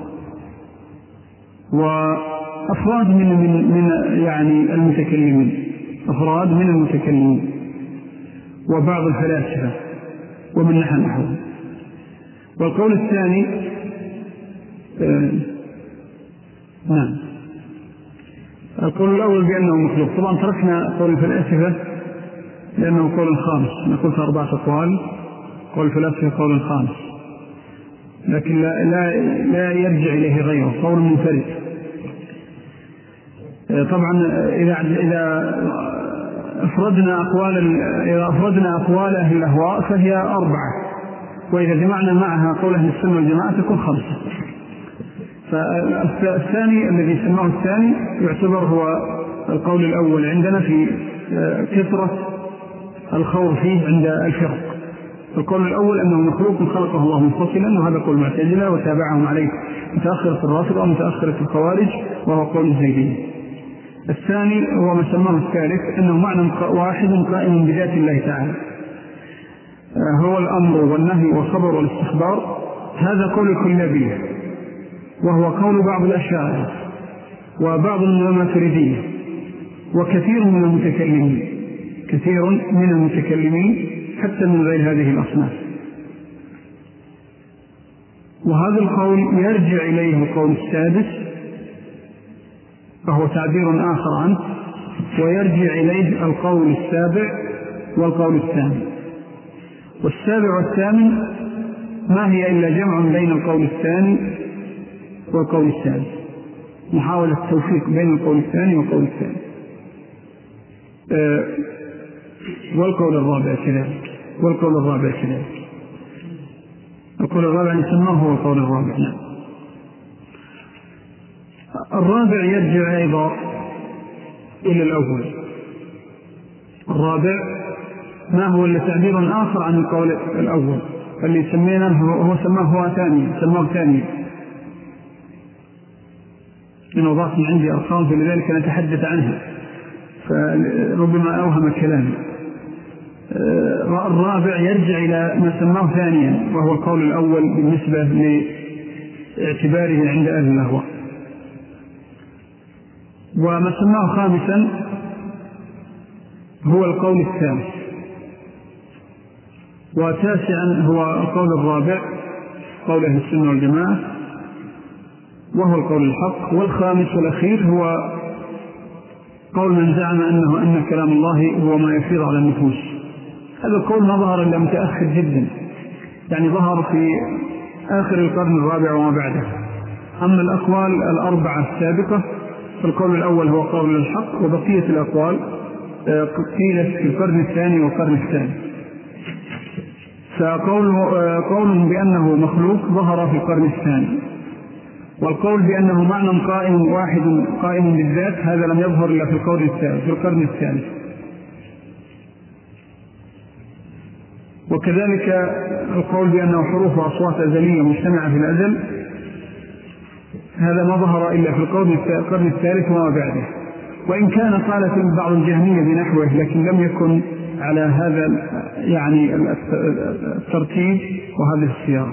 وأفراد من, من, من يعني المتكلمين أفراد من المتكلمين وبعض الفلاسفة ومن نحن نحوهم. والقول الثاني آه نعم القول الأول بأنه مخلوق. طبعا تركنا قول الفلاسفة لأنه قول خامس، نقول في أربعة أقوال، قول الفلاسفة قول خامس لكن لا, لا, لا يرجع إليه غيره، قول منفرد. طبعا إذا, إذا أفردنا أقوال إذا أفردنا أقوال أهل الأهواء فهي أربعة، وإذا جمعنا معها قول أهل السنة والجماعة تكون خمسة. فالثاني الذي سماه الثاني يعتبر هو القول الأول عندنا في كثرة الخوض فيه عند الفرق. القول الأول أنه مخلوق خلقه الله منفصلا، وهذا قول المعتزلة وتابعهم عليه متأخرة الرافضة ومتأخرة الخوارج وهو قول الزيدية. الثاني هو ما سماه الثالث أنه معنى واحد قائم بذات الله تعالى، هو الأمر والنهي والخبر والاستخبار، هذا قول الكلابية وهو قول بعض الأشاعرة وبعض الماتريدية وكثير من المتكلمين كثير من المتكلمين حتى من غير هذه الأصناف. وهذا القول يرجع إليه القول السادس فهو تعبير آخر عنه، ويرجع إليه القول السابع والقول الثامن. والسابع والثامن ما هي إلا جمع بين القول الثاني والقول الثالث، محاولة التوفيق بين القول الثاني والقول الثالث. أه والقول الرابع كذلك، والقول الرابع كذلك. القول الرابع يسمى هو القول الرابع. نعم. الرابع يرجع أيضا إلى الأول. الرابع ما هو إلا تعبير آخر عن القول الأول، اللي سمينا هو سماه هو ثاني، سماه ثاني. إنه ضاف من عندي أرقام فلذلك نتحدث عنها فربما أوهم كلامي. الرابع يرجع إلى ما سماه ثانيا وهو القول الأول بالنسبة لاعتباره عند أهل الأهواء. وما سماه خامسا هو القول الثالث. وتاسعا هو القول الرابع قول أهل السنة والجماعة وهو القول الحق. والخامس والأخير هو قول من زعم أنه أن كلام الله هو ما يفيض على النفوس. هذا القول ما ظهر إلا متأخر جدا، يعني ظهر في آخر القرن الرابع وما بعده. أما الأقوال الأربعة السابقة فالقول الأول هو قول الحق، وبقية الأقوال قيلت في القرن الثاني والقرن الثاني. فقولهم بأنه مخلوق ظهر في القرن الثاني، والقول بأنه معنى قائم واحد قائم بالذات هذا لم يظهر إلا في القرن الثالث في القرن الثالث. وكذلك القول بأنه حروف وأصوات أزلية مجتمعة في الأزل هذا ما ظهر إلا في القرن الثالث وما بعده، وإن كان قالت بعض الجهمية بنحوه لكن لم يكن على هذا يعني الترتيب وهذه السياق.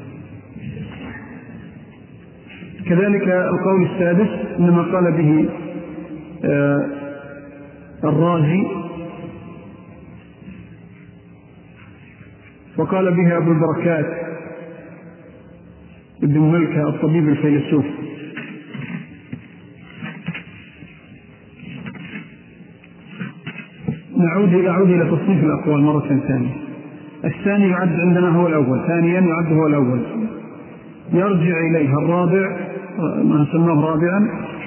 كذلك القول السادس إنما قال به آه الرازي، وقال به أبو البركات ابن ملكة الطبيب الفيلسوف. نعود أعود إلى تصنيف الأقوال مرة ثانية. الثاني يعد عندنا هو الأول، ثانيا يعد هو الأول، يرجع إليها الرابع ما نسماه رابعا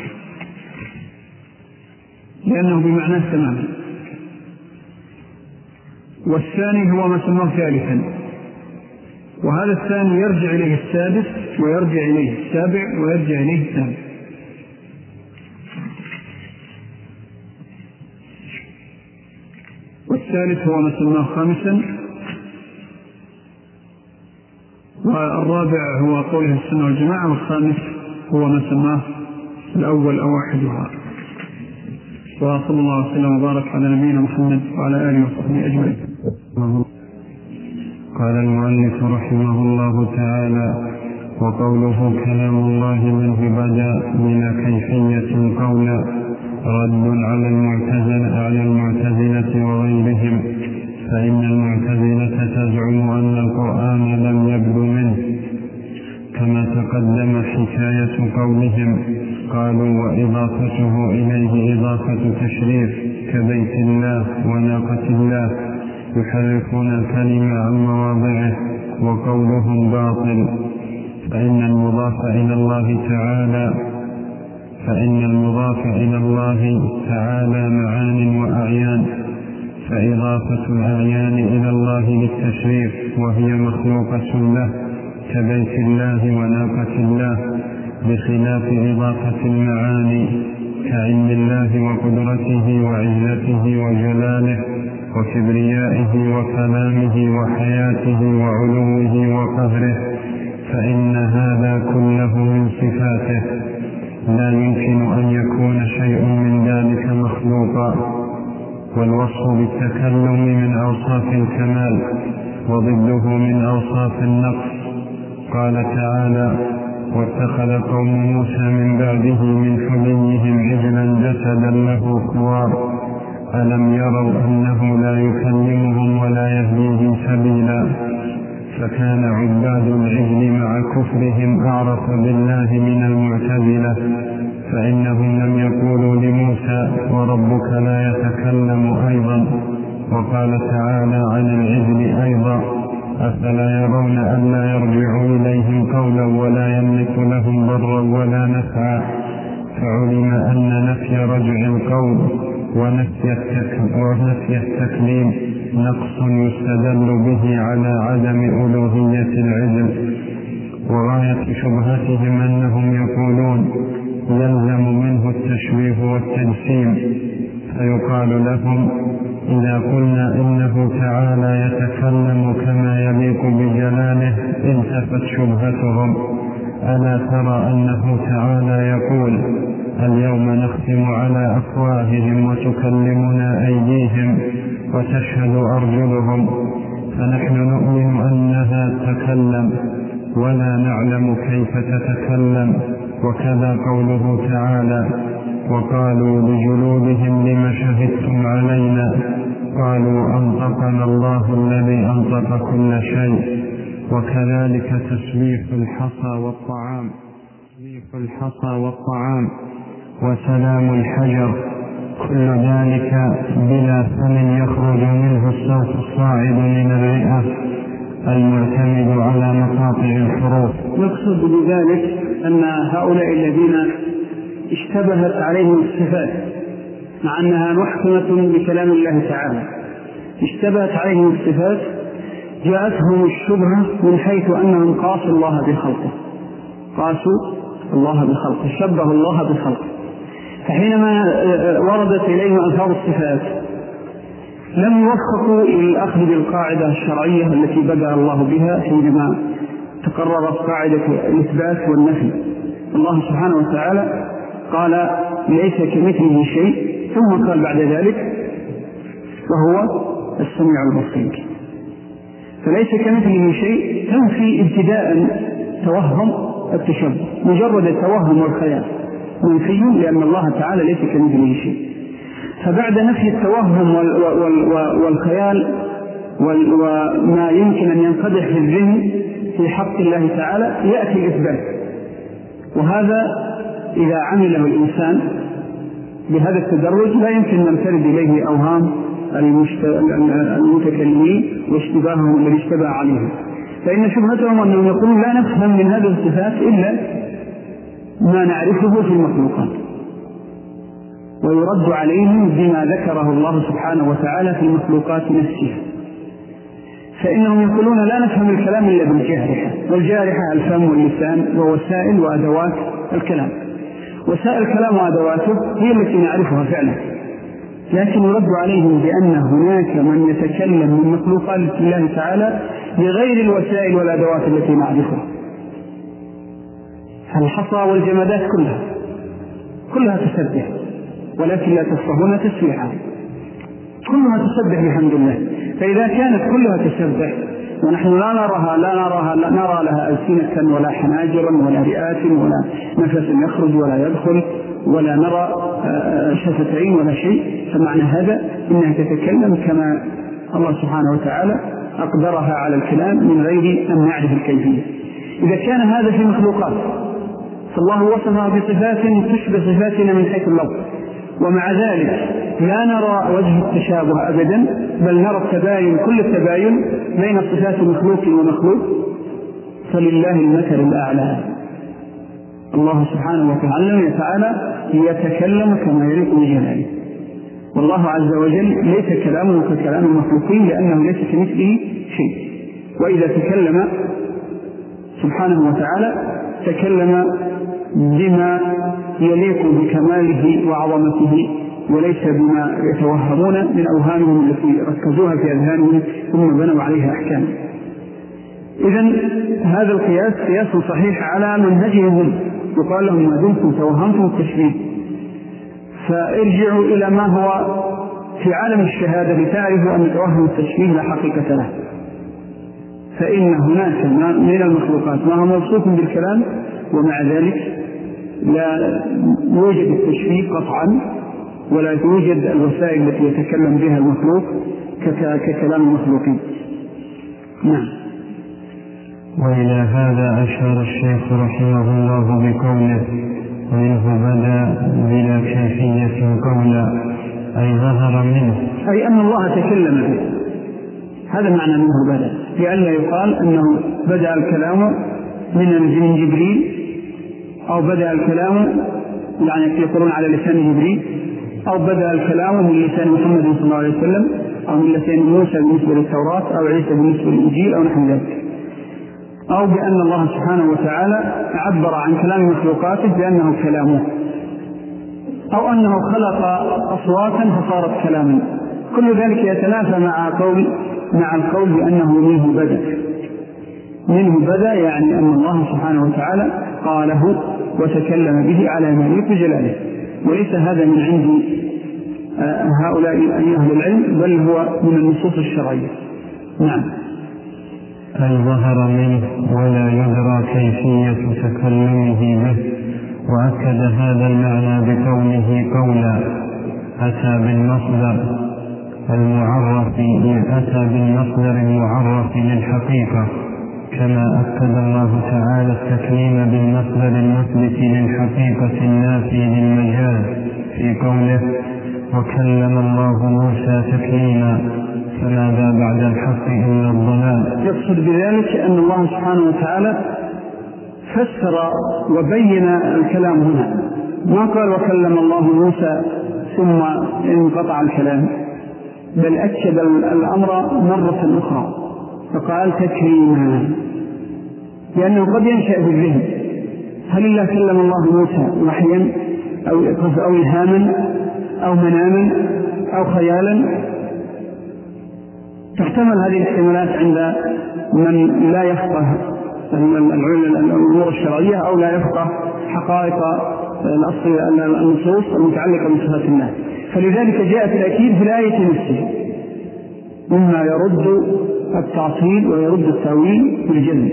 لأنه بمعناه تماما، والثاني هو ما سماه ثالثا، وهذا الثاني يرجع إليه السادس ويرجع إليه السابع ويرجع إليه الثامن. والثالث هو ما سماه خامسا، والرابع هو قوله السنة والجماعة، والخامس هو ما سماه الأول أو واحدها. وصلى الله وسلم وبارك على نبينا محمد وعلى آله وصحبه أجمعين. قال المؤلف رحمه الله تعالى: وقوله كلام الله منه بدا بلا كيفية قولا رد على المعتزلة على المعتزلة وغيرهم، فإن المعتزلة تزعم أن القرآن لم يبدو منه، كما تقدم حكاية قولهم. قالوا: وإضافته إليه إضافة تشريف كبيت الله وناقة الله، يحرفون الكلمة عن مواضعه، وقولهم باطل. فإن المضاف إلى الله تعالى فإن المضاف إلى الله تعالى معان وأعيان، فإضافة الأعيان إلى الله للتشريف وهي مخلوقة له كبيت الله وناقة الله، بخلاف إضافة المعاني كعلم الله وقدرته وعزته وجلاله وكبريائه وكلامه وحياته وعلوه وقهره، فإن هذا كله من صفاته، لا يمكن أن يكون شيء من ذلك مخلوقا. والوصف بالتكلم من أوصاف الكمال، وضده من أوصاف النقص. قال تعالى: واتخذ قوم موسى من بعده من حليهم عجلا جسدا له خوار، ألم يروا أنه لا يكلمهم ولا يهديهم سبيلا. فكان عباد العجل مع كفرهم أعرف بالله من المعتزلة، فإنهم لم يقولوا لموسى وربك لا يتكلم أيضا. وقال تعالى عن العجل أيضا: أفلا يرون ألا يرجع إليهم قولا ولا يملك لهم ضرا ولا نفعا. فعلم أن نفي رجع القول ونفي التكليم نقص يستدل به على عدم ألوهية العجل. وغاية شبهتهم أنهم يقولون يلزم منه التشبيه والتجسيم، فيقال لهم: إذا قلنا إنه تعالى يتكلم كما يليق بجلاله انتفت شبهتهم. ألا ترى أنه تعالى يقول: اليوم نختم على أفواههم وتكلمنا أيديهم وتشهد أرجلهم. فنحن نؤمن أنها تتكلم ولا نعلم كيف تتكلم. وكذا قوله تعالى: وقالوا لجلودهم لم شهدتم علينا قالوا أنطقنا الله الذي أنطق كل شيء. وكذلك تسبيح الحصى والطعام تسبيح الحصى والطعام وسلام الحجر، كل ذلك بلا فم يخرج منه الصوت الصاعد من الرئة المعتمد على مقاطع الحروف. يقصد بذلك أن هؤلاء الذين اشتبهت عليهم الصفات مع أنها محكمة بكلام الله تعالى، اشتبهت عليهم الصفات، جاءتهم الشبهة من حيث أنهم قاسوا الله بخلقه قاسوا الله بخلقه شبهوا الله بخلقه. فحينما وردت إليهم ألفاظ الصفات لم يوفقوا إلى الأخذ بالقاعدة الشرعية التي بدأ الله بها حينما تقررت قاعدة الإثبات والنفي. الله سبحانه وتعالى قال: ليس كمثله شيء، ثم قال بعد ذلك: وهو السميع البصير. فليس كمثله شيء تنفي ابتداء توهم التشبه، مجرد التوهم والخيال منفي، لأن الله تعالى ليس كمثله شيء. فبعد نفي التوهم والخيال وما يمكن أن ينقدح في الذهن في حق الله تعالى يأتي الإثبات. وهذا إذا عمله الإنسان بهذا التدرج لا يمكن أن ترد إليه أوهام المتكلمين واشتباههم الذي اشتبه عليهم. فإن شبهتهم أنهم يقولون لا نفهم من هذه الصفات إلا ما نعرفه في المخلوقات، ويرد عليهم بما ذكره الله سبحانه وتعالى في المخلوقات نفسها. فإنهم يقولون لا نفهم الكلام إلا بالجارحة، والجارحة الفم واللسان ووسائل وأدوات الكلام. وسائل الكلام وأدواته هي التي نعرفها فعلا، لكن يرد عليهم بأن هناك من يتكلم من مخلوقات الله تعالى بغير الوسائل والأدوات التي نعرفها. الحصى والجمادات كلها كلها تسبح، ولكن لا تفقهون تسبيحها، كلها تسبح بحمد الله. فإذا كانت كلها تسبح ونحن لا نراها لا نراها لا نرى لها ألسنة ولا حناجر ولا رئات ولا نفس يخرج ولا يدخل ولا نرى شفتين ولا شيء، فمعنى هذا إنها تتكلم كما الله سبحانه وتعالى أقدرها على الكلام من غير أن نعرف الكيفية. إذا كان هذا في مخلوقات فالله وصفها بصفات تشبه صفاتنا من حيث اللفظ، ومع ذلك لا نرى وجه التشابه أبدا، بل نرى التباين كل التباين بين صفات مخلوق ومخلوق. فلله المثل الأعلى. الله سبحانه وتعالى يتكلم كما يليق بجلاله، والله عز وجل ليس كلامه ككلام المخلوقين لأنه ليس كمثله شيء. وإذا تكلم سبحانه وتعالى تكلم بما يليق بكماله وعظمته، وليس بما يتوهمون من أوهامهم التي ركزوها في أذهانهم ثم بنوا عليها أحكام. إذن هذا القياس قياس صحيح على منهجهم. يقال لهم: ما دمتم توهمتم التشبيه فارجعوا إلى ما هو في عالم الشهادة لتعرفوا أن توهم التشبيه لا حقيقة له. فإن هناك من المخلوقات ما هو موصوف بالكلام ومع ذلك لا يوجد التشبيه قطعا، ولا توجد الوسائل التي يتكلم بها المخلوق ككلام المخلوقين. نعم. وإلى هذا أشار الشيخ رحمه الله بقوله منه بدا بلا كيفية قولا، أي ظهر منه، أي أن الله تكلم به. هذا معنى منه بدا، لئلا يقال أنه بدأ الكلام من جبريل، أو بدأ الكلام يعني يقولون على لسان جبريل، أو بدأ الكلام من لسان محمد صلى الله عليه وسلم، أو من لسان موسى بالنسبة للتوراة، أو عيسى بالنسبة للإنجيل، أو نحو ذلك، أو بأن الله سبحانه وتعالى عبر عن كلام مخلوقاته بأنه كلامه، أو أنه خلق أصواتا فصارت كلاما. كل ذلك يتنافى مع قول مع القول بأنه منه بدأ. منه بدأ يعني أن الله سبحانه وتعالى قاله وتكلم به على ما يليق بجلاله، وليس هذا من عند هؤلاء أهل العلم، بل هو من النصوص الشرعية. نعم. أي ظهر منه ولا يدرى كيفية تكلمه به. وأكد هذا المعنى بقوله قولا أتى بالمصدر المعرف أتى بالمصدر المعرف للحقيقة، كما أكد الله تعالى التكليم بالمصدر المثبت للحقيقة النافي للمجاز في قوله وكلم الله موسى تكليما، فماذا بعد الحق إلا الضلال. يقصد بذلك أن الله سبحانه وتعالى فسر وبين الكلام هنا، ما قال وكلم الله موسى ثم انقطع الكلام، بل أكد الأمر مرة أخرى فقال تكريما، لأنه قد ينشأ في الذهن هل الله كلم الله موسى وحيا أو أو إلهاما أو مناما أو خيالا. تحتمل هذه الاحتمالات عند من لا يفقه الأمور الشرعية أو لا يفقه حقائق النصوص المتعلقة بصفات الله، فلذلك جاءت الأكيد في الآية نفسها مما يرد التعطيل ويرد التأويل بالجزم.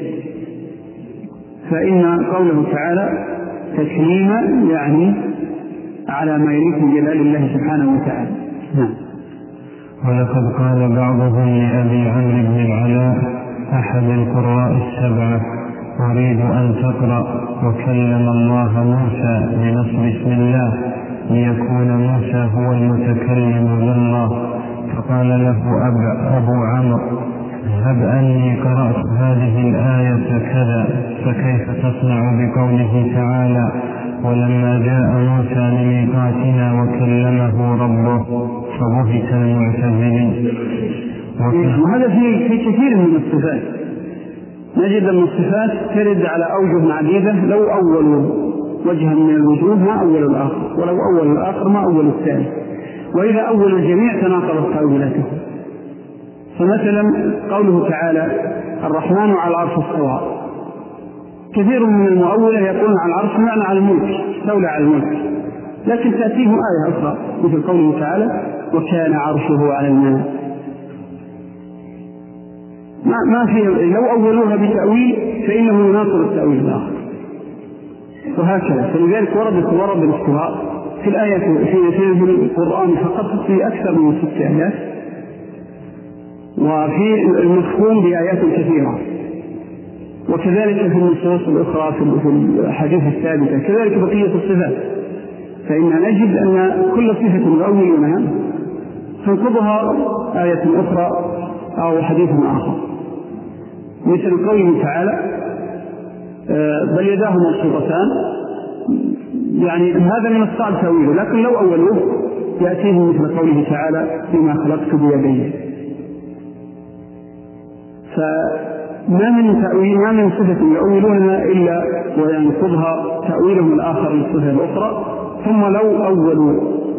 فإن قوله تعالى تكليما يعني على ما يليق بجلال الله سبحانه وتعالى. نعم. ولقد قال بعضهم لأبي عمرو بن العلاء أحد القراء السبعة أريد أن تقرأ وكلم الله موسى بنصب اسم الله ليكون موسى هو المتكلم بالله، فقال له أب أبو عمرو هب أني قرأت هذه الآية كذا، فكيف تصنع بقوله تعالى ولما جاء موسى لميقاتنا وكلمه ربه، فبهت المعتزلين. وهذا في في كثير من الصفات نجد أن الصفات ترد على أوجه عديدة، لو أول وجها من الوجوه ما أول الآخر، ولو أول الآخر ما أول الثاني، وإذا أول الجميع تناقضت تأويلاته. فمثلا قوله تعالى الرحمن على العرش استوى، كثير من المؤولة يقولون على العرش معنى على الملك، لولا على الملك، لكن تأتيه آية أخرى مثل قوله تعالى وكان عرشه على الماء، ما ما في، لو أولوها بتأويل فإنه يناقض التأويل الآخر، وهكذا. فلذلك وردت ورد الاستواء في الآية في القرآن فقط في أكثر من ست آيات، وفي المفهوم بآيات كثيرة، وكذلك في النصوص الأخرى في الحديث الثابتة، كذلك بقية الصفات. فإن نجد أن كل صفة يؤولونها تنقضها آية أخرى أو حديث آخر، مثل قوله تعالى بل يداه مبسوطتان، يعني هذا من الصعب تأويله، لكن لو أولوه يأتيه مثل قوله تعالى فيما خلقت بيدي. فما من تأويل ما من صفة يؤولونها إلا وينقضها تأويلهم الآخر للصفة الأخرى، ثم لو أولوا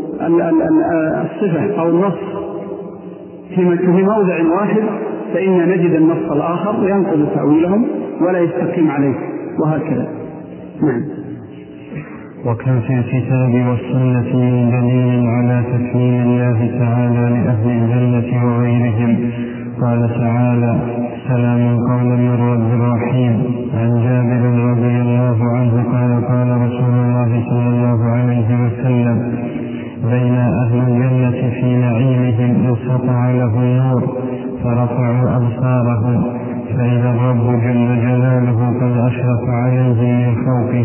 الصفة أو النص في موضع واحد فإن نجد النص الآخر ينقض تأويلهم ولا يستقيم عليه، وهكذا. نعم. وكم في الكتاب والسنة من دليل على تكليم الله تعالى لأهل الجنة وغيرهم. قال تعالى سلام قولا من رب رحيم. عن جابر رضي الله عنه قال قال رسول الله صلى الله عليه وسلم بين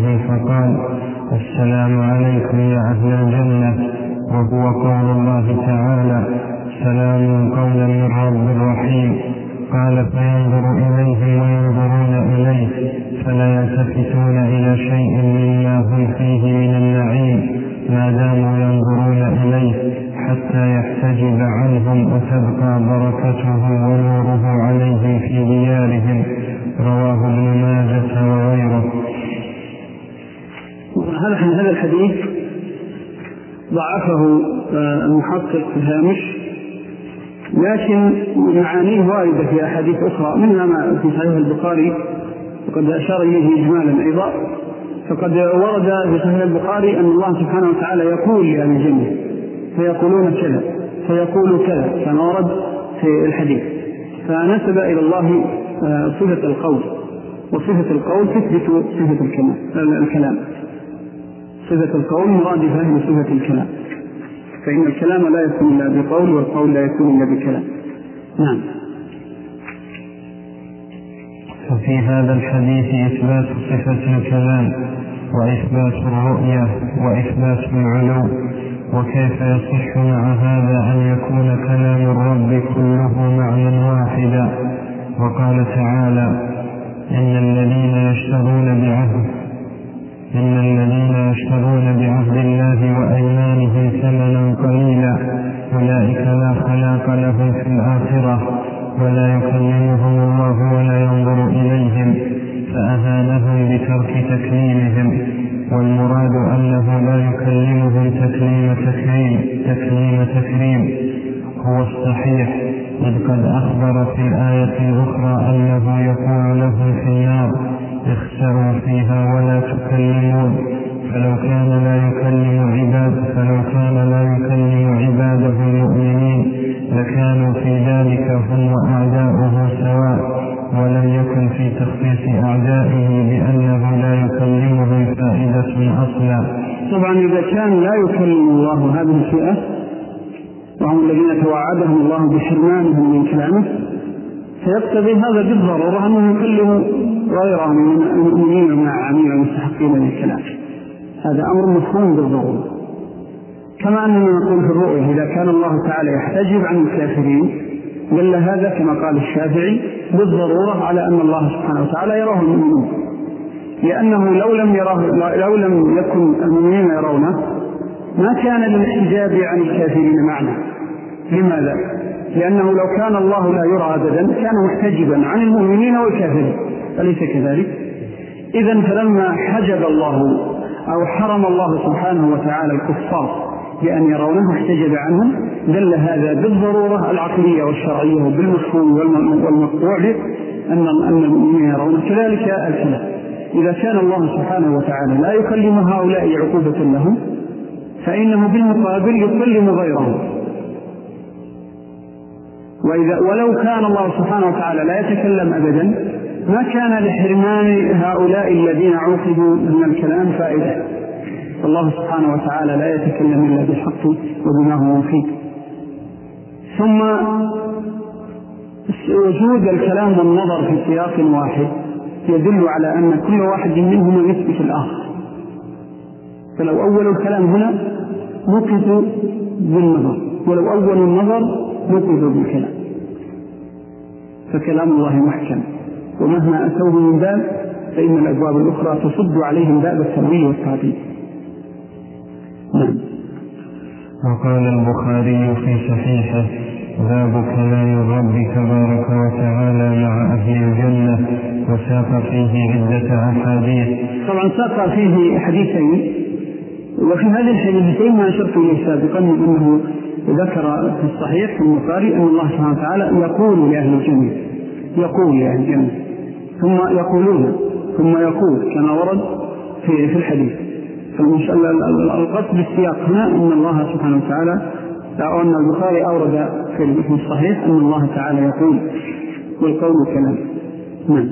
عليهم فقال: السلام عليكم يا أهل الجنة، وهو قول الله تعالى: سلام قولا من رب رحيم. قال: فينظر إليهم وينظرون إليه، فلا يلتفتون إلى شيء مما هم فيه من النعيم ما داموا ينظرون إليه حتى يحتجب عنهم وتبقى بركته ونوره عليهم في ديارهم. رواه ابن ماجه وغيره. هذا الحديث ضعفه المحقق في الهامش، لكن معانيه واردة في أحاديث أخرى، منها ما في صحيح البخاري وقد أشار إليه إجمالا أيضا. فقد ورد في صحيح البخاري أن الله سبحانه وتعالى يقول لأهل الجنة فيقولون كذا فيقول كذا، كما ورد في الحديث. فنسب إلى الله صفة القول، وصفة القول تثبت صفة الكلام. صفة القول مرادفة لصفة الكلام، فإن الكلام لا يكون إلا بقول، والقول لا يكون إلا بكلام. نعم. وفي هذا الحديث إثبات صفة الكلام، وإثبات الرؤية، وإثبات العلو. وكيف يصح مع هذا أن يكون كلام الرب كله معنى واحدا؟ وقال تعالى: إن الذين يشترون بعهد إن الذين يشترون بعهد الله وأيمانهم ثمنا قليلا أولئك لا خلاق لهم في الآخرة ولا يكلمهم الله ولا ينظر إليهم، فأهانهم بترك تكليمهم. والمراد أنه لا يكلمهم تكليم تكريم تكليم تكريم هو الصحيح، إذ قد أخبر في الآية الأخرى أنه يقول لهم في النار: اخسروا فيها ولا تكلمون. فلو كان لا يكلم عباد فلو كان لا يكلم عباده المؤمنين لكانوا في ذلك هم وأعداؤه سواء، ولم يكن في تخصيص أعدائه بأنه لا يكلمهم فائدة أصلا. طبعا إذا كان لا يكلم الله هذه الفئة وهم الذين توعدهم الله بحرمانهم من كلامه، فيقتضي هذا بالضرورة أنه يكلم غيرهم من المؤمنين والعامين والمستحقين للكلام. هذا أمر مفهوم بالضرورة. كما أننا نقول في الرؤية إذا كان الله تعالى يحتجب عن الكافرين دل هذا كما قال الشافعي بالضرورة على أن الله سبحانه وتعالى يراه المؤمنين، لأنه لو لم يراه لو لم يكن المؤمنين يرونه ما كان للحجاب عن الكافرين معنى. لماذا؟ لأنه لو كان الله لا يرى أبدا كان محتجبا عن المؤمنين والكافرين، أليس كذلك؟ إذن فلما حجب الله أو حرم الله سبحانه وتعالى الكفار بأن يرونه احتجب عنهم، دل هذا بالضرورة العقلية والشرعية وبالمفهوم والمقطوع به أن المؤمنين يرونه. كذلك الكلام، إذا كان الله سبحانه وتعالى لا يكلم هؤلاء عقوبة لهم فإنه بالمقابل يكلم غيرهم. وإذا ولو كان الله سبحانه وتعالى لا يتكلم أبدا ما كان لحرمان هؤلاء الذين عوقبوا من الكلام فائدة. الله سبحانه وتعالى لا يتكلم إلا بالحق وبما هو مفيد. ثم وجود الكلام والنظر في سياق واحد يدل على أن كل واحد منهما يثبت الآخر. فلو أول الكلام هنا نقض بالنظر، ولو أول النظر نقض بالكلام. فكلام الله محكم، ومهما أتوه من باب فإن الأبواب الأخرى تصد عليهم باب التأويل والتعديل. نعم. وقال البخاري في صحيحه: باب كلام الرب تبارك وتعالى مع أهل الجنة، وساق فيه عدة أحاديث. طبعا ساق فيه حديثين، وفي هذه الحديثين ما أشرت إليه سابقا أنه ذكر في الصحيح في البخاري أن الله سبحانه وتعالى يقول لأهل الجنة يقول لأهل الجنة ثم يقولون ثم يقول كما ورد في في الحديث. فالقصد بالسياق هنا أن الله سبحانه وتعالى أو أن البخاري أورد في الاسم الصحيح أن الله تعالى يقول، والقول كلام. نعم.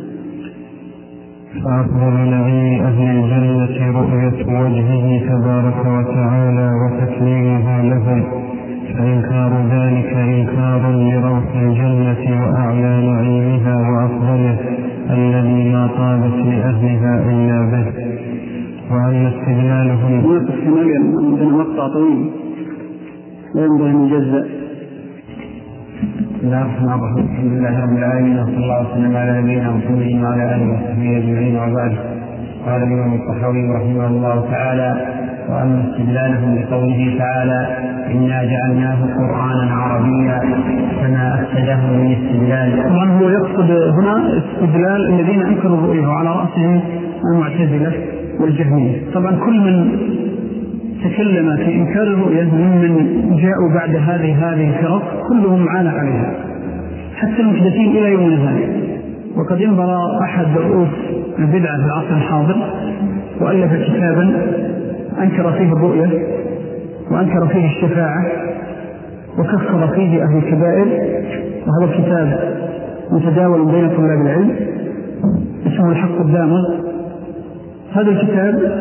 فأفضل نعيم أهل الجنة رؤية وجهه تبارك وتعالى وتكليمه لهم، فإنكار ذلك إنكار لروح الجنة وأعلى نعيمها وأفضله الذي ما طابت لأهلها إلا به. وأن استدلالهم هناك احتمال أن عندنا مقطع طويل لا ينبغي أن يجزأ. بسم الله الرحمن الرحيم. الحمد لله رب العالمين وصلى الله وسلم على نبينا محمد وعلى آله وصحبه أجمعين وبعد. قال الإمام الطحاوي رحمه الله تعالى: وأما استدلالهم بقوله تعالى: إنا جعلناه قرآنا عربيا فما أفسده من استدلال. طبعا هو يقصد هنا استدلال الذين أنكروا الرؤية وعلى رأسهم المعتزلة والجهمية. طبعا كل من تكلم في إنكار الرؤية ممن جاءوا بعد هذه هذه الفرق كلهم عانى عليها حتى المحدثين إلى يومنا هذا. وقد انبرى أحد رؤوس البدعة في العصر الحاضر وألف كتابا أنكر فيه الرؤية وأنكر فيه الشفاعة وكفر فيه أهل الكبائر، وهذا الكتاب متداول بين طلاب العلم اسمه الحق الدامغ. هذا الكتاب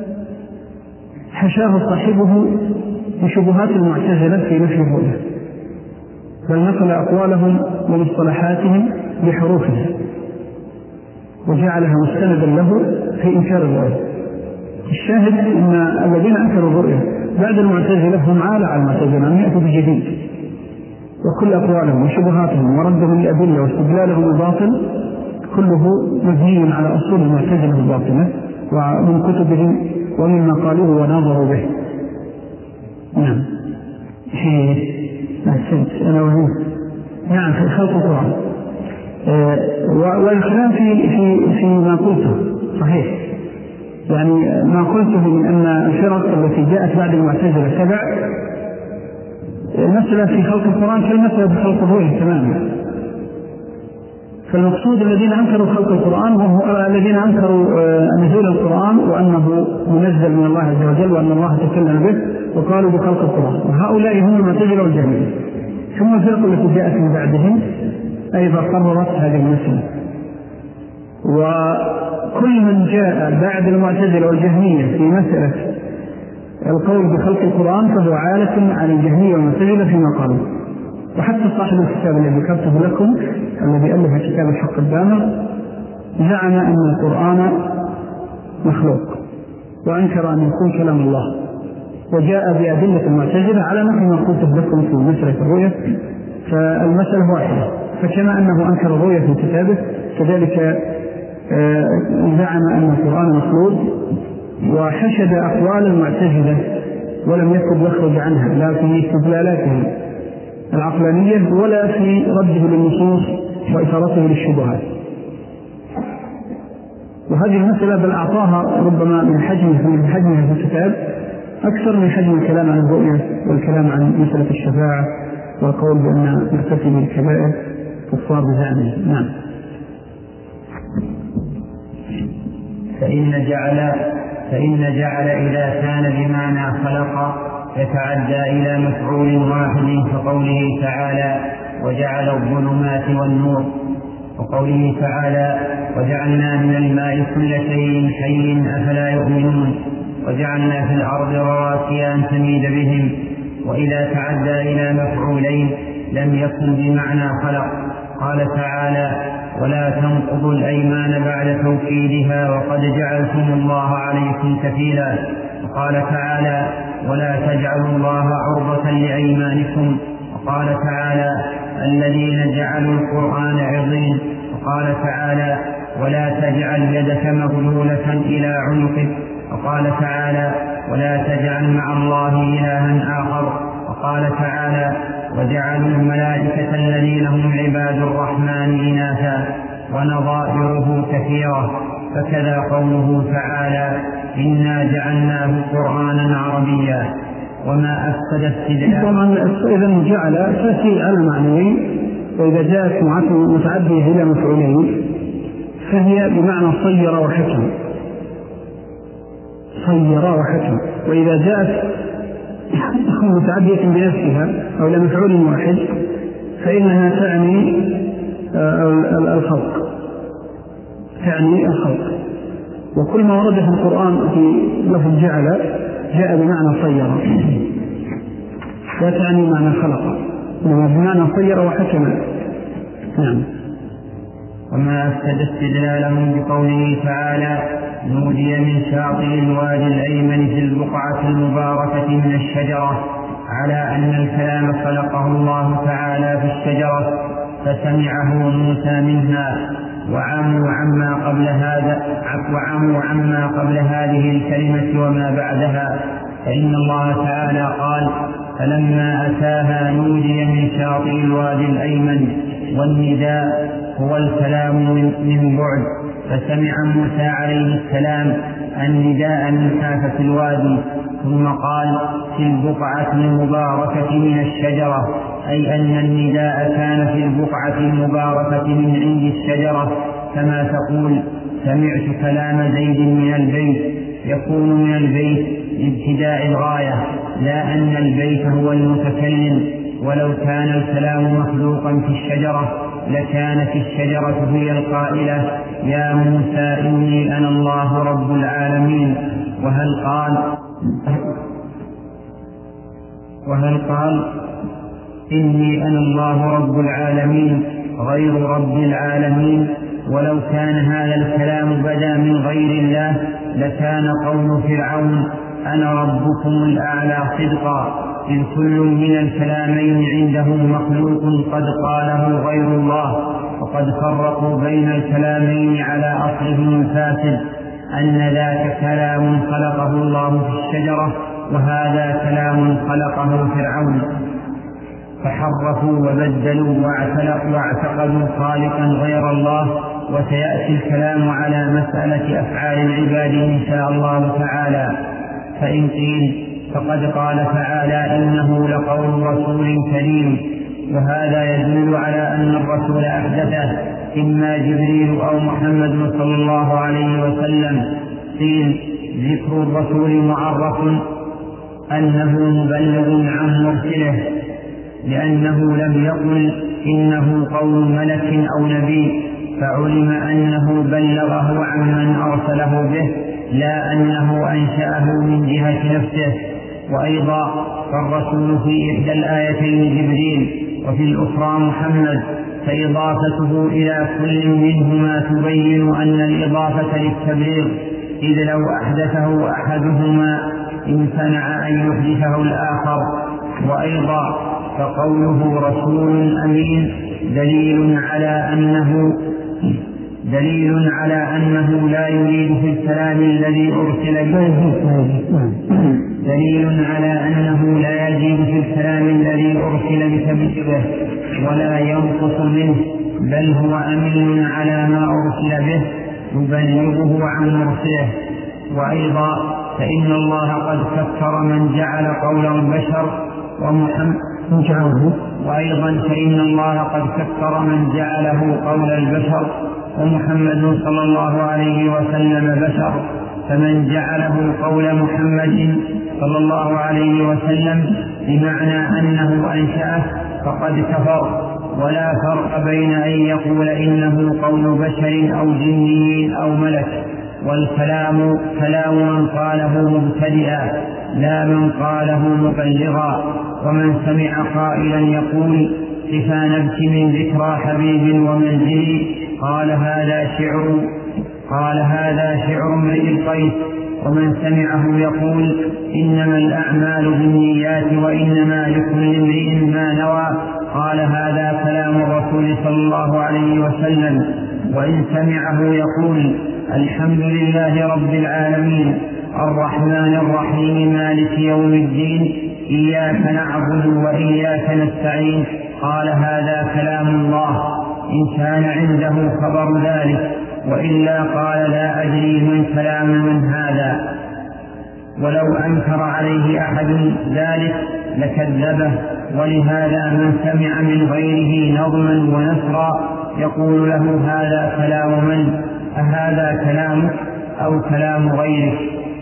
حشاه صاحبه بشبهات المعتزلة في نفي الرؤية، بل نقل أقوالهم ومصطلحاتهم بحروفها وجعلها مستندا له في إنكار الرؤية. الشاهد أن الذين أنكروا الرؤية بعد المعتزلة هم عالة على المعتزلة أن يأتوا بجديد، وكل أقوالهم وشبهاتهم وردهم الأدلة واستدلالهم الباطل كله مبني على أصول المعتزلة الباطلة ومن كتبهم ومما قالوه وناظروا به. نعم أحسنت أنا وهي نعم في خلق القرآن. والكلام في في في ما قلته صحيح، يعني ما قلته من أن الفرق التي جاءت بعد المعتزلة تبع المسألة في خلق القرآن كالمسألة في خلق الرؤية تماما. فالمقصود الذين أنكروا خلق القرآن وهم الذين أنكروا نزول القرآن وأنه منزل من الله عز وجل وأن الله تكلم به وقالوا بخلق القرآن، وهؤلاء هم المعتزلة والجهمية. ثم الفرق التي جاءت من بعدهم أيضا قررت هذه المسألة. وكل من جاء بعد المعتزلة والجهمية في مسألة القول بخلق القرآن فهو عالة على الجهمية والمعتزلة فيما قالوا. وحتى صاحب الكتاب الذي ذكرته لكم الذي ألف كتاب الحق الدامغ زعم أن القرآن مخلوق وأنكر أن يكون كلام الله، وجاء بأدلة المعتزلة على نحو ما قلت لكم في مسألة الرؤية. فالمسألة واحدة، فكما أنه أنكر الرؤية في كتابه كذلك زعم أن القرآن مخلوق وحشد أقوال المعتزلة ولم يكن يخرج عنها لا في استدلالاته العقلانية ولا في رده للنصوص وإثارته للشبهات. وهذه المسألة بل أعطاها ربما من حجمه من حجمها في الكتاب أكثر من حجم الكلام عن الرؤية والكلام عن مسألة الشفاعة والقول بأن مرتكب الكبائر كفار بزعمه. نعم. فإن جعل فإن جعل إذا كان بمعنى خلق يتعدى إلى مفعول واحد كقوله تعالى: وجعل الظلمات والنور، وقوله تعالى: وجعلنا من الماء كل شيء حي أفلا يؤمنون، وجعلنا في الأرض رواسي أن تميد بهم. وإذا تعدى إلى مفعولين لم يكن بمعنى خلق. قال تعالى: ولا تنقضوا الأيمان بعد توكيدها وقد جعلتم الله عليكم كفيلا. وقال تعالى: ولا تجعلوا الله عرضة لأيمانكم. وقال تعالى: الذين جعلوا القرآن عضين. وقال تعالى: ولا تجعل يدك مغلولة إلى عنقك. وقال تعالى: ولا تجعل مع الله إلها آخر. وقال تعالى: وجعلوا الملائكة الذين هم عباد الرحمن إناثا، ونظائره كثيرة. فكذا قوله تعالى: إنا جعلناه قرآنا عربيا. وما أفسد استدلال. طبعا إذا جعل تأتي على معنوي، وإذا جاءت متعدية إلى مفعولين فهي بمعنى صير وحكم، صير وحكم. وإذا جاءت متعدية بنفسها أو إلى مفعول واحد فإنها تعني الخلق، تعني الخلق. وكل ما ورد في القرآن في لفظ جعل جاء بمعنى صير، لا تعني معنى خلق، إنما بمعنى صير وحكم. نعم. وما أفسد استدلالهم بقوله تعالى: نودي من شاطئ الوادي الأيمن في البقعة المباركة من الشجرة على أن الكلام خلقه الله تعالى في الشجرة فسمعه موسى منها وعموا عما قبل هذا وعموا عما قبل هذه الكلمة وما بعدها، فإن الله تعالى قال: فلما أتاها نودي من شاطئ الوادي الأيمن، والنداء هو الكلام من بعد، فسمع موسى عليه السلام النداء من حافة الوادي، ثم قال: في البقعة المباركة من الشجرة، أي أن النداء كان في البقعة المباركة من عند الشجرة، كما تقول: سمعت كلام زيد من البيت، يكون من البيت لابتداء الغاية، لا أن البيت هو المتكلم، ولو كان الكلام مخلوقا في الشجرة لكانت الشجرة هي القائلة: يا موسى إني أنا الله رب العالمين. وهل قال وهل قال إني أنا الله رب العالمين غير رب العالمين؟ ولو كان هذا الكلام بدا من غير الله لكان قول فرعون: أنا ربكم الأعلى صدقا، إذ كل من الكلامين عنده مخلوق قد قاله غير الله، وقد فرقوا بين الكلامين على أصلهم الفاسد، أن ذاك كلام خلقه الله في الشجرة، وهذا كلام خلقه فرعون، فحرفوا وبدلوا واعتقدوا خالقا غير الله. وسيأتي الكلام على مسألة أفعال العباد إن شاء الله تعالى. فإن قيل فقد قال تعالى: إنه لقول رسول كريم، وهذا يدل على أن الرسول أحدثه إما جبريل أو محمد صلى الله عليه وسلم. قيل: ذكر الرسول معرف أنه مبلغ عن مرسله، لأنه لم يقل إنه قول ملك أو نبي، فعلم أنه بلغه عمن أرسله به، لا أنه أنشأه من جهة نفسه. وأيضا فالرسول في إحدى الآيتين جبريل وفي الأخرى محمد، فإضافته إلى كل منهما تبين أن الإضافة للتبليغ، إذ لو أحدثه أحدهما امتنع أن يحدثه الآخر. وأيضا فقوله رسول أمين دليل على أنه دليل على أنه لا يريد في الكلام الذي أرسل به دليل على أنه لا يزيد في الكلام الذي أرسل بتبليغه ولا ينقص منه، بل هو أمين على ما أرسل به يبلغه عن مرسله. وأيضا فإن الله قد كفر من جعل قول البشر ومحمد وأيضا فإن الله قد كفر من جعله قول البشر ومحمد صلى الله عليه وسلم بشر، فمن جعله قول محمد صلى الله عليه وسلم بمعنى أنه أنشأه فقد كفر. ولا فرق بين أن يقول إنه قول بشر أو جني أو ملك، والكلام كلام من قاله مبتدئا لا من قاله مبلغا. ومن سمع قائلا يقول: كفى نبكي من ذكرى حبيب ومنزلي، قال هذا شعر قال هذا شعر امرئ القيس. ومن سمعه يقول: إنما الأعمال بالنيات وإنما لكل امرئ ما نوى، قال هذا كلام الرسول صلى الله عليه وسلم. وإن سمعه يقول: الحمد لله رب العالمين الرحمن الرحيم مالك يوم الدين إياك نعبد وإياك نستعين، قال هذا كلام الله، إن كان عنده خبر ذلك، وإلا قال لا أدري من كلام من هذا. ولو أنكر عليه أحد ذلك لكذبه. ولهذا من سمع من غيره نظما ونثرا يقول له: هذا كلام من؟ أهذا كلامك أو كلام غيرك؟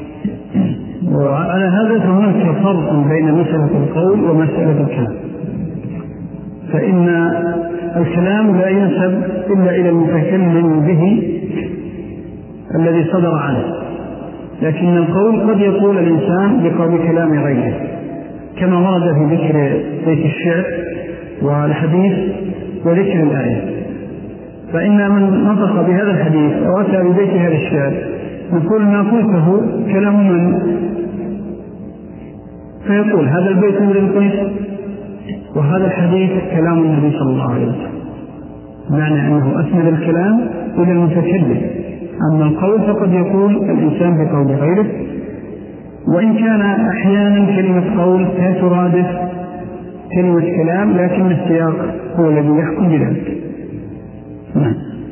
وعلى هذا فهناك فرق بين مسألة القول ومسألة الكلام، فإن الكلام لا ينسب إلا إلى المتكلم به الذي صدر عنه، لكن القول قد يقول الإنسان بقول كلام غيره، كما ورد في ذكر بيت الشعر والحديث وذكر الآية. فإن من نطق بهذا الحديث أو أتى ببيت هذا الشعر نقول ما قلته كلام من؟ فيقول هذا البيت الذي قلت وهذا الحديث كلام النبي صلى الله عليه وسلم، معنى أنه أسند الكلام إلى المتكلم. أما القول فقد يقول الإنسان بقول غيره، وإن كان أحيانا كلمة قول لا ترادف كلمة كلام، لكن السياق هو الذي يحكم بذلك. نعم.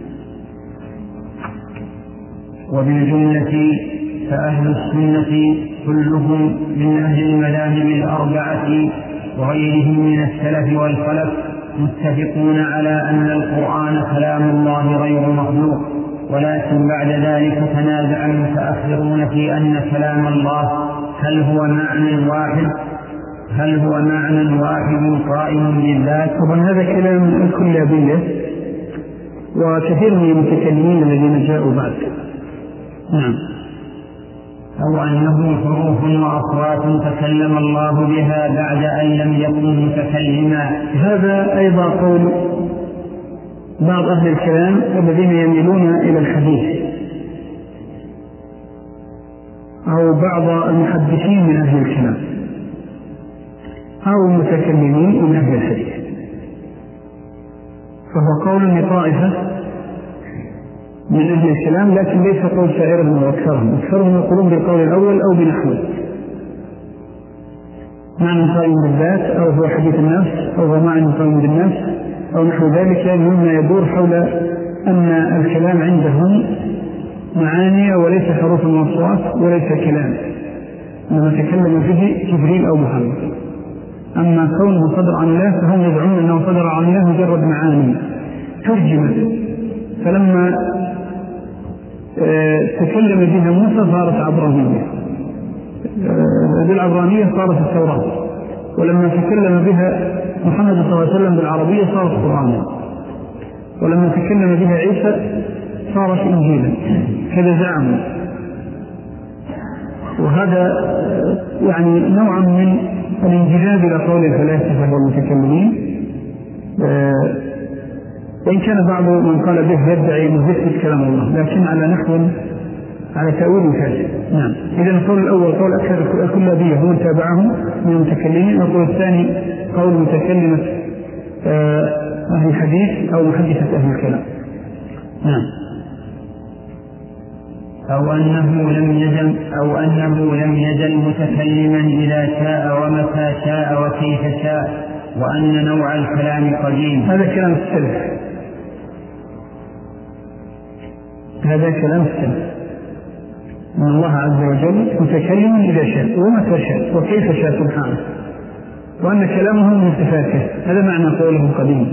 وبالجملة فأهل السنة كلهم من أهل المذاهب الأربعة وغيرهم من السلف والخلف متفقون على أن القرآن كلام الله غير مخلوق، ولكن بعد ذلك تنازع المتأخرون في أن كلام الله هل هو معنى واحد هل هو معنى واحد قائم بالذات. طبعا هذا كلام الكلابية وكثير من المتكلمين الذين جاءوا بعد. نعم. أو أنه حروف وأصوات تكلم الله بها بعد أن لم يكن متكلما. هذا أيضا قول بعض أهل الكلام الذين يميلون إلى الحديث، أو بعض المحدثين من أهل الكلام، أو المتكلمين من أهل الحديث. فهو قول لطائفة من أهل الكلام، لكن ليس قول سائرهم وأكثرهم. أكثرهم يقولون بالقول الأول أو بنحوه، معنى قائم بالذات، أو هو حديث النفس، أو هو معنى قائم بالنفس، أو نحو ذلك، مما يدور حول أن الكلام عندهم معاني وليس حروف وأصوات وليس كلام، لما تكلم به جبريل أو محمد. أما كونه صدر عن الله فهم يدعون أنه صدر عن الله مجرد معاني ترجمت، فلما تكلم بها موسى صارت عبرانية، بالعبرانية صارت التوراة، ولما تكلم بها محمد صلى الله عليه وسلم بالعربية صارت قرآنا، ولما تكلم بها عيسى صارت إنجيلا، كذا زعموا. وهذا يعني نوع من الانجذاب إلى قول الفلاسفة والمتكلمين، وإن كان بعض من قال به يدعي مثبت كلام الله، لكن على نحو على تأويل فاسد. نعم. إذا القول الأول قول أكثر الكلابية هم تابعهم من المتكلمين، والقول الثاني قول متكلمة أهل الحديث أو محدثة أهل الكلام. نعم. أو أنه لم يزل أو أنه لم يزل متكلما إذا شاء ومتى شاء وكيف شاء، وأن نوع الكلام قديم. هذا كلام السلف، هذا كلام السلف، أن الله عز وجل متكلم إذا شاء ومتى شاء وكيف شاء سبحانه، وأن كلامه من صفاته. هذا معنى قوله قديم،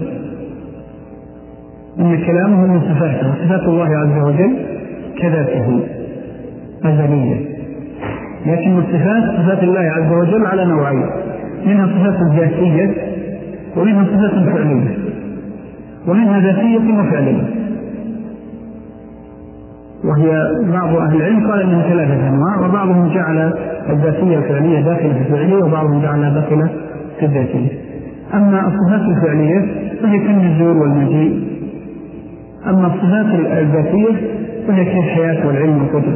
أن كلامه من صفاته، وصفات الله عز وجل كذاته أزلية. لكن الصفات صفات الله عز وجل على نوعين، منها صفات ذاتية ومنها صفات فعلية، ومنها ذاتية وفعلية، وهي بعض أهل العلم قال أنها ثلاثة أنواع، وبعضهم جعل الذاتية الفعلية داخلة في الفعلية، وبعضهم جعلها داخلة في الذاتية. أما الصفات الفعلية فهي كالنزول والمجيء، أما الصفات الذاتية فهي كالحياة والعلم والقدرة.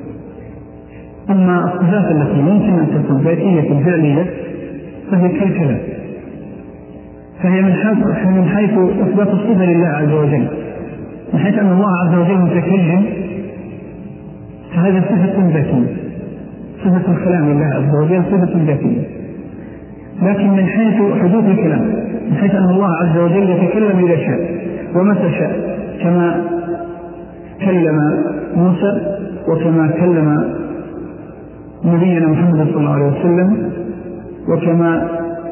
أما الصفات التي ممكن أن تكون ذاتية فعلية فهي كالكلام، فهي من حيث من حيث إثبات الصفة لله عز وجل، من حيث أن الله عز وجل متكلم، فهذا صفة ذاتية، صفة الكلام لله عز وجل صفة ذاتية. لكن من حيث حدوث الكلام، من حيث أن الله عز وجل يتكلم إذا شاء ومتى شاء، كما كلم موسى وكما كلم نبينا محمد صلى الله عليه وسلم، وكما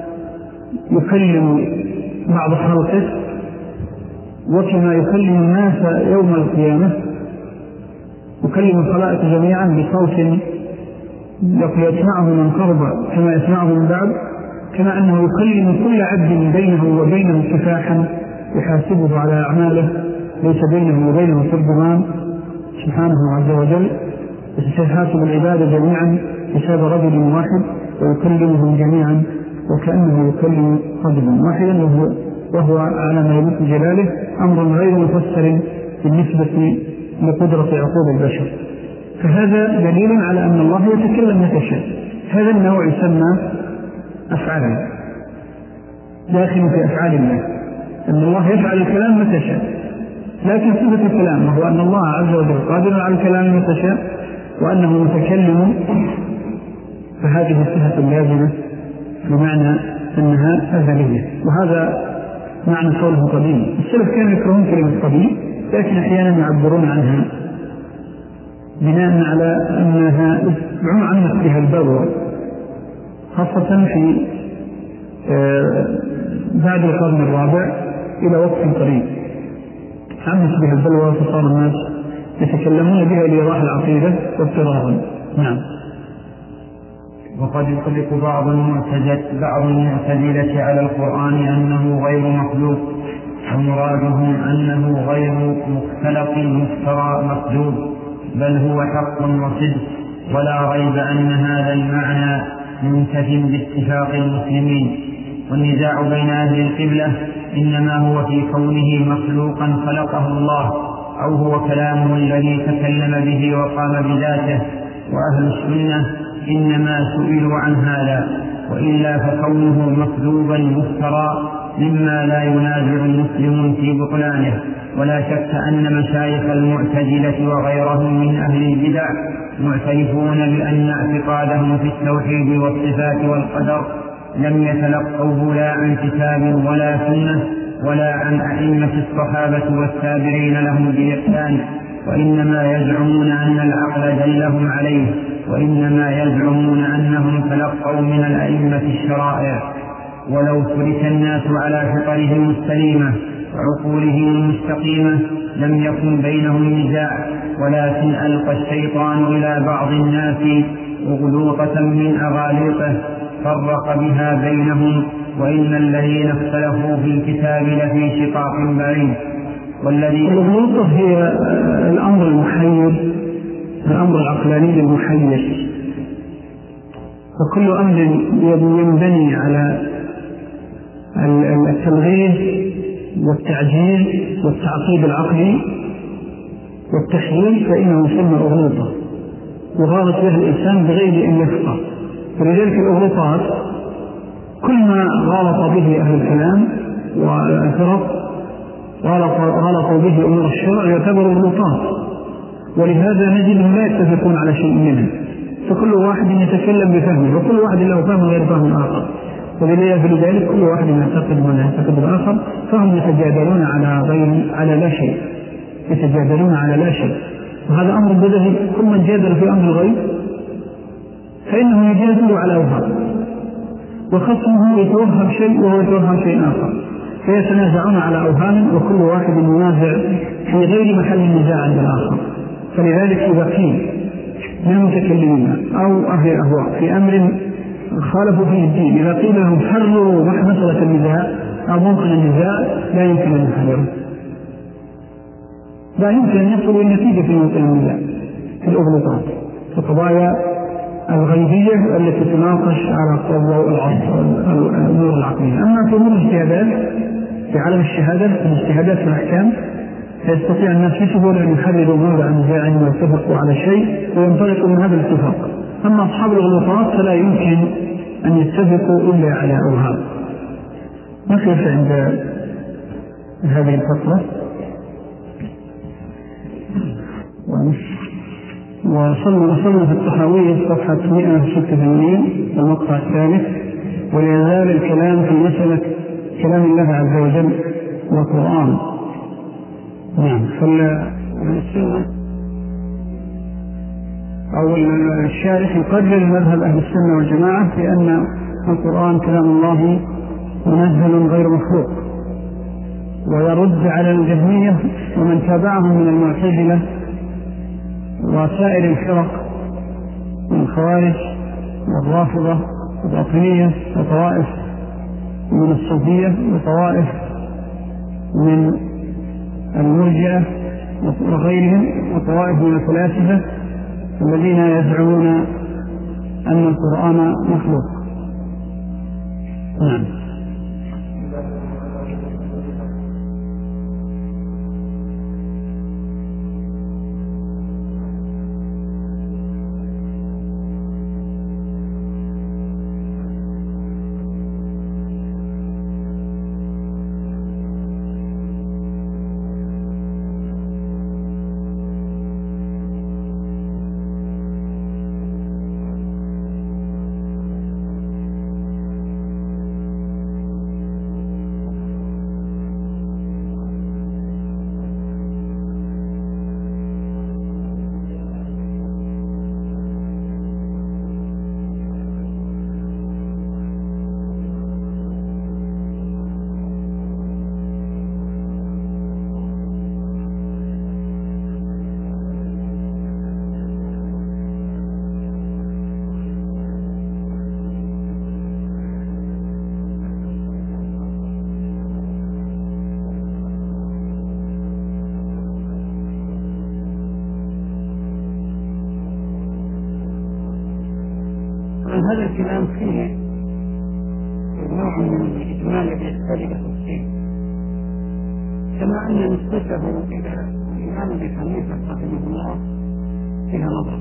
يكلم بعض خلقه، وكما يكلم الناس يوم القيامة، يكلم الخلائق جميعا بصوت يسمعه من قرب كما يسمعه من بعد، كما أنه يكلم كل عبد بينه وبينه كفاحا يحاسبه على أعماله، ليس بينه وبينه ترجمان سبحانه عز وجل، وسيحاسب العباد جميعا حساب رجل واحد ويكلمهم جميعا وكأنه يكلم رجلا واحدا، وهو, وهو على ما يليق جلاله أمر غير مفسر بالنسبة لقدرة عقول البشر. فهذا دليل على أن الله يتكلم متى شاء. هذا النوع يسمى أفعالا، داخل في أفعال الله، أن الله يفعل الكلام متى شاء. لكن صفة الكلام وهو أن الله عز وجل قادر على الكلام متى شاء وأنه متكلم، فهذه صفة لازمة بمعنى أنها أزلية. وهذا معنى قوله قديم. السلف كانوا يكرهون كلمة قديم، لكن أحيانا يعبرون عنها بناء على أنها عمت بها البلوى، خاصة في بعد القرن الرابع إلى وقت قريب عمت بها البلوى، فصار الناس يتكلمون بها لإيضاح العقيدة واضطرارا. نعم. وقد يطلق بعض المعتزلة بعض المعتزلة على القرآن أنه غير مخلوق، ومرادهم أنه غير مختلق مفترى مكذوب، بل هو حق وصدق، ولا ريب أن هذا المعنى منتف باتفاق المسلمين. والنزاع بين أهل القبلة إنما هو في كونه مخلوقا خلقه الله، أو هو كلامه الذي تكلم به وقام بذاته. وأهل السنة إنما سئلوا عن هذا، وإلا فكونه مكذوبا مفترى مما لا ينازع المسلمون في بطلانه. ولا شك أن مشايخ المعتزلة وغيرهم من أهل البدع معترفون بأن اعتقادهم في التوحيد والصفات والقدر لم يتلقوه لا عن كتاب ولا سنة ولا عن أئمة الصحابة والتابعين لهم بإحسان، وإنما يزعمون أن العقل دلهم عليه، وإنما يزعمون أنهم تلقوا من الأئمة الشرائع. ولو ترك الناس على فطرهم السليمة وعقولهم المستقيمة لم يكن بينهم نزاع، ولكن ألقى الشيطان إلى بعض الناس أغلوطة من أغاليطه فرق بها بينهم، وإن الذين اختلفوا في الكتاب لفي شقاق بعيد. والذي الأغلوطة هي الأمر المحير، الأمر العقلاني المحير، وكل أمر ينبني على التلغيث والتعجيل والتعقيد العقلي والتحليل فإنه يسمى أغلوطة، يغالط بها الإنسان بغير أن يفقه. فلذلك الأغلوطات كل ما غالط به أهل الكلام والفرق غلطوا به أمور الشرع يعتبر أغلوطات، ولهذا نجدهم لا يتفقون على شيء منه، فكل واحد يتكلم بفهمه، وكل واحد له فهم غير فهم آخر، فلذلك كل واحد يعتقد من يعتقد الآخر، فهم يتجادلون على غير على لا شيء، يتجادلون على لا شيء. وهذا أمر بدهي، كل من جادل في أمر الغيب فإنه يجادل على أوهام، وخصمه يتوهم شيء وهو يتوهم شيء آخر، فيتنازعون على أوهام، وكل واحد ينازع في غير محل النزاع عند الآخر. فلذلك إذا قيل من المتكلمين أو أهل الأهواء في أمر خالفوا فيه الدين، إذا قيل لهم حرروا مسألة النزاع أو ممكن النزاع، لا يمكن أن يحرروا، لا يمكن أن يصلوا النتيجة في موطن النزاع في الأغلوطات، في القضايا الغيبية التي تناقش على ضوء الأمور العقلية. أما في أمور الاجتهادات في عالم الشهادة، في الاجتهادات في الأحكام، فيستطيع الناس بسهولة أن يحرروا موضع نزاع ويتفقوا على شيء وينطلقوا من هذا الاتفاق. أما أصحاب الغلطات فلا يمكن أن يتفقوا إلا على أوهام. نقف عند هذه الفترة وصلنا وصلنا في الطحاوية صفحة مئة وستة وثمانين المقطع الثالث. وليزال الكلام في مسألة كلام الله عز وجل والقرآن. نعم. فالسنة أو الشارح يقرر مذهب أهل السنة والجماعة بأن القرآن كلام الله منزل غير مخلوق، ويرد على الجهمية ومن تابعهم من المعتزلة وسائر الفرق من الخوارج والرافضة والباطنية وطوائف من الصوفية وطوائف من المرجئة وغيرهم وطوائف من الفلاسفة الذين يزعمون أن القرآن مخلوق. نعم. هذا الكلام فيه نوع من الإجمال الذي يحتاج إلى تفصيل، كما أن نسبته إلى الإمام أبي حنيفة رحمه الله فيها نظر،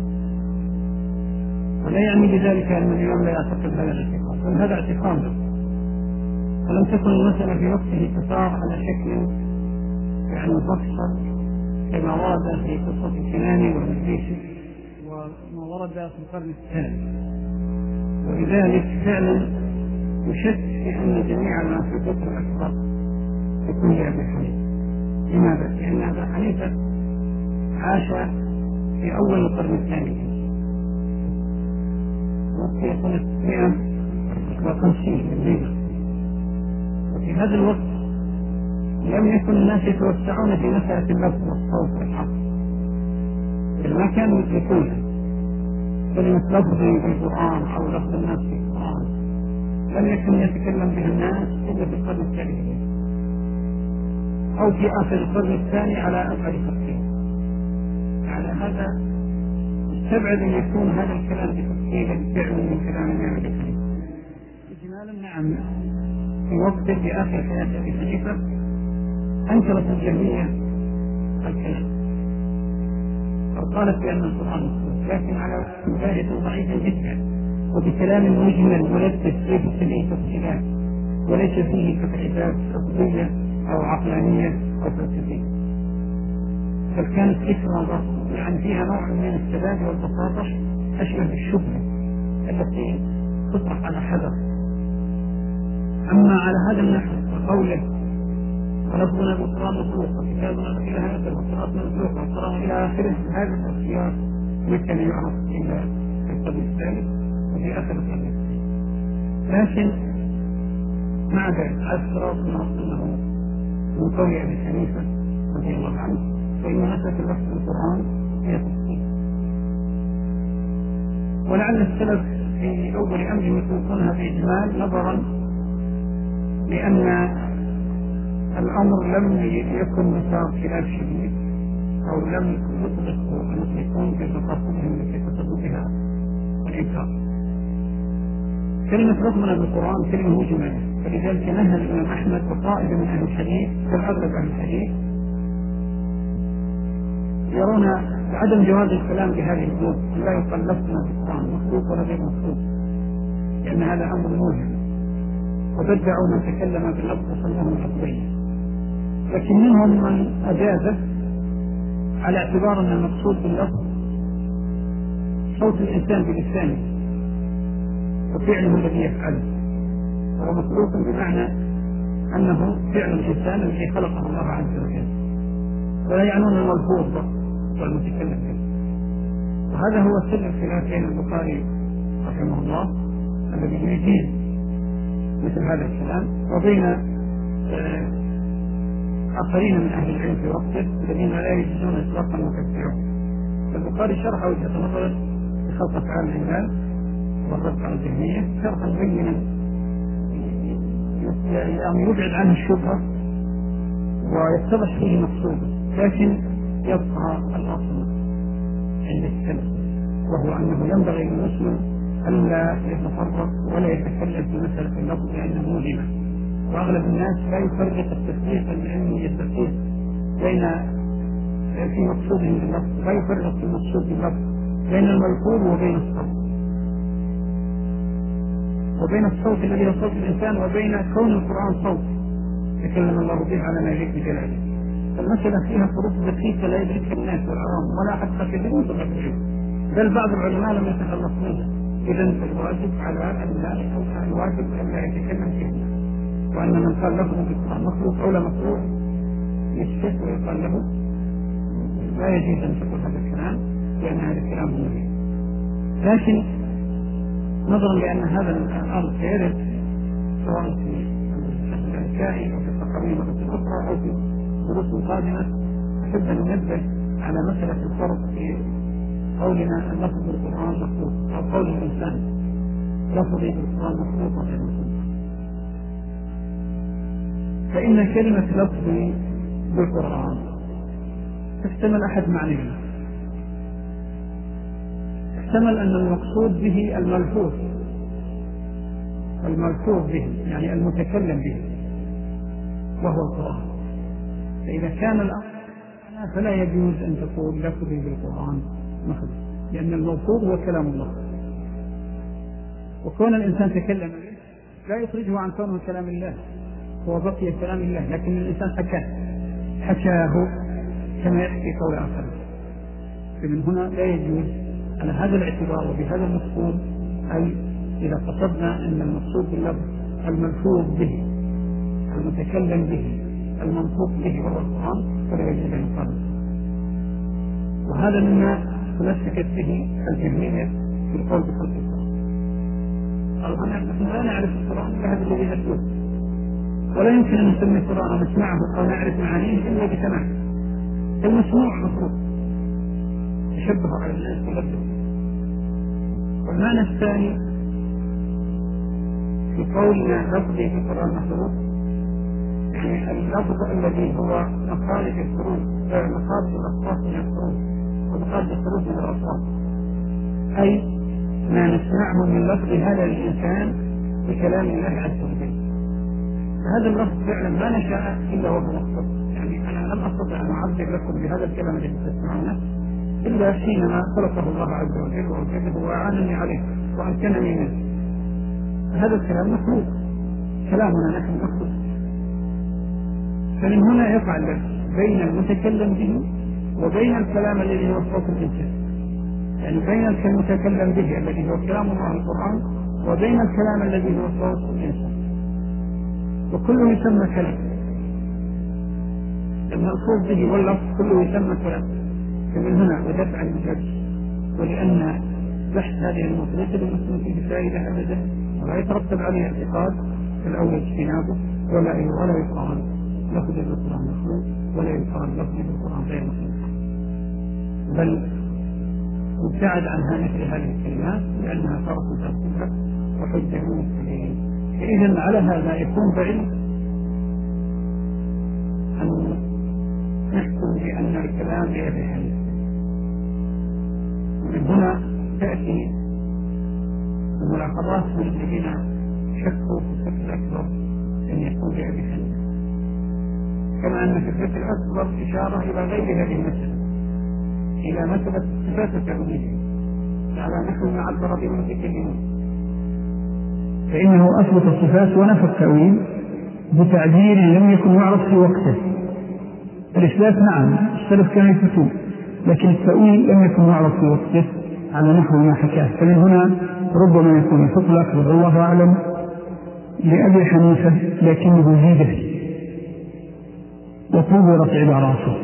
ولا يعني بذلك أن الإمام لا يعتقد هذا الاعتقاد، بل هذا اعتقاده، فلم تكن المسألة في وقته تسار على شكل يعني مفصل كما ورد في قصة الكناني والمجلسي وما ورد في القرن الثالث. ولذلك فعلا يشك في أن جميع ما في الكتب الأكبر يكون لأبي حنيفة. لماذا؟ لأن أبا حنيفة عاش في أول القرن الثاني وفي سنة مئة وخمسين تقريبا، وفي هذا الوقت لم يكن الناس يتوسعون في مسألة اللفظ والصوت والحرف، بل ما كانوا يدركونها. كلمة لفظ في القرآن أو لفظ الناس في القرآن لم يكن يتكلم بها الناس إلا في القرن الثاني أو في آخر القرن الثاني على أبعد تفصيل. على هذا استبعد أن يكون هذا الكلام بتفصيل فعلا من كلام الإمام أبي حنيفة. إجمالا نعم، في وقت في آخر حياة أبي حنيفة أنكرت الجهمية الكلام أو قالت بأن القرآن مخلوق، لكن على مباحث ضعيفة جدا وبكلام مجمل ملبس ليس فيه تفصيلات وليس فيه تبعيدات لفظية أو عقلانية أو فلسفية، بل كانت فكرة يعني فيها نوع من السداد والبساطة أشبه بالشبهة التي تطرح على حذر. أما على هذا النحو وقوله ولفظنا بالقرآن مخلوق وكتابنا إلى هذا وصراطنا مخلوق وصراطنا إلى آخره، هذا التفسير يمكن يعرف إلا في القرن الثالث وفي آخر القرن الثالث. لكن مع ذلك أسرطنا أنه من قول أبي حنيفة رضي الله عنه فإن مسألة اللفظ بالقرآن هي تفسير. ولعل السلف في أول أمر يطلقونها بإجمال نظرا لأن الأمر لم يكن مسار خلاف شديد أو لم يطلقوا المطلقون بمقاصدهم التي قصدوا بها الإنكار. كلمة لفظنا بالقرآن كلمة مجملة، فلذلك نهى الإمام أحمد وطائفة من أهل الحديث كالأغلب أهل الحديث يرون عدم جواز الكلام بهذه الوجوه، لا يقال لفظنا بالقرآن مخلوق ولا غير مخلوق، لأن هذا أمر موهم، وبدعوا من تكلم باللفظ وسموه لفظيا. لكن منهم من أجازه على اعتبار أن المقصود باللفظ صوت الإنسان بلسانه وفعله الذي يفعله، وهو مخلوق بمعنى أنه فعل الإنسان الذي خلقه الله عز وجل، ولا يعنون الملفوظ والمتكلم به. وهذا هو سر الخلاف بين البخاري رحمه الله الذي يجيز مثل هذا الكلام وبين آخرين من أهل العلم في وقته الذين لا يجوزون إطلاقا ويكفرون. البخاري شرح وجهة نظره بخلق أفعال العباد والرد على الجهمية شرحا بينا يعني يبعد عنه الشبهة ويتضح فيه مقصوده، لكن يبقى الأصل عند السلف وهو أنه ينبغي للمسلم ألا يتفرق ولا يتكلم في مسألة اللفظ لأنه مؤلمة. وأغلب الناس لا يفرق التفريق العلمي الدقيق بين في مقصودهم باللفظ، لا يفرق في المقصود باللفظ بين الملفوظ وبين الصوت وبين الصوت الذي هو صوت الإنسان وبين كون القرآن صوت يتكلم الله به على ما يليق بجلاله. فالمسألة فيها فروق دقيقة لا يدركها الناس والعوام ولا حتى كثيرون طلاب العلم، بل بعض العلماء لم يتخلص منها. إذا الواجب على الناس أو الواجب أن لا يتكلم فيه، وأن من قال له بالقرآن مخلوق أو لا مخلوق يشتك ويقال له لا يجوز أن تقول هذا الكلام لأن هذا الكلام مهم. لكن نظرا لأن هذا الأمر سيرد سواء في الشكل الكائن أو في التقارير الأخرى أو في دروس قادمة، أحب أن ننبه على مسألة الفرق في قولنا اللفظ بالقرآن مخلوق أو قول الإنسان لفظي بالقرآن مخلوق وغير مخلوق. فإن كلمة لفظي بالقرآن تحتمل أحد معنيين. يحتمل أن المقصود به الملفوظ الملفوظ به يعني المتكلم به وهو القرآن. فإذا كان الأمر فلا يجوز أن تقول لفظي بالقرآن مخلوق، لأن الملفوظ هو كلام الله، وكون الإنسان تكلم به لا يخرجه عن كونه كلام الله، هو بقي كلام الله، لكن الإنسان حكاه حكاه كما يحكي قول آخر. فمن هنا لا يجوز على هذا الاعتبار وبهذا المفهوم، أي إذا قصدنا أن المقصود باللفظ الملفوظ به المتكلم به المنطوق به وهو القرآن فلا يجوز أن يقال. وهذا مما تمسكت به الجهمية في القول بخلق القرآن. قالوا نحن لا نعرف القرآن إلا هذا الذي نتلوه، ولا يمكن أن نسمي القرآن ونسمعه أو نعرف معانيه إلا بسماعه. المسموع مفروض تشبه على الناس ولبه. والمعنى الثاني في قولنا لفظي في القرآن مخلوق، يعني اللفظ الذي هو مخارج الحروف، مخارج الأصوات من الحروف ومخارج الحروف من الأصوات، أي ما نسمعه من لفظ هذا الإنسان بكلام الله عز وجل. هذا اللفظ فعلا ما نشاء إلا وهو مخلوق. يعني أنا لم أستطع أن أعبر لكم بهذا الكلام الذي تسمعونه إلا حينما خلقه الله عز وجل وأوجده وأعانني عليه وأمكنني منه. هذا الكلام مخلوق، كلامنا نحن مخلوق. فمن هنا يفعل بين المتكلم به وبين الكلام الذي هو صوت الإنسان، يعني بين المتكلم به الذي هو كلام الله القرآن وبين الكلام الذي هو صوت الإنسان، وكله يسمى كلام. الملفوظ به واللفظ كله يسمى كلام. فمن هنا ودفع الجد، ولأن بحث هذه النقطة ليس للمسلم فيه فائدة أبدا، ولا يترتب عليه اعتقاد الأول اجتنابه، ولا ولا يقال لفظ بالقرآن مخلوق ولا يقال لفظ بالقرآن غير مخلوق، بل مبتعد عنها مثل هذه الكلمات لأنها صارت متأثرة وحجة مستقيم. فإذا على هذا يكون بعيد أن نحكم بأن الكلام بيد حديث. ومن هنا تأتي الملاحظات من الذين شكوا في الفكر الأكبر أن يكون بيد حديث، كما أن في الفكر الأكبر إشارة إلى غير هذه المسألة، إلى مسألة صفات التأويل على نحو ما عبر به المتكلمون، فإنه أثبت الصفات ونفى التأويل بتعبير لم يكن يعرف في وقته. الإثبات نعم السلف كانوا يثبتون، لكن التأويل لم يكن يعرف في وقته على نحو ما حكاه. فمن هنا ربما يكون الفقه الأكبر والله أعلم لأبي حنيفة لكنه زيد فيه وطورت عباراته،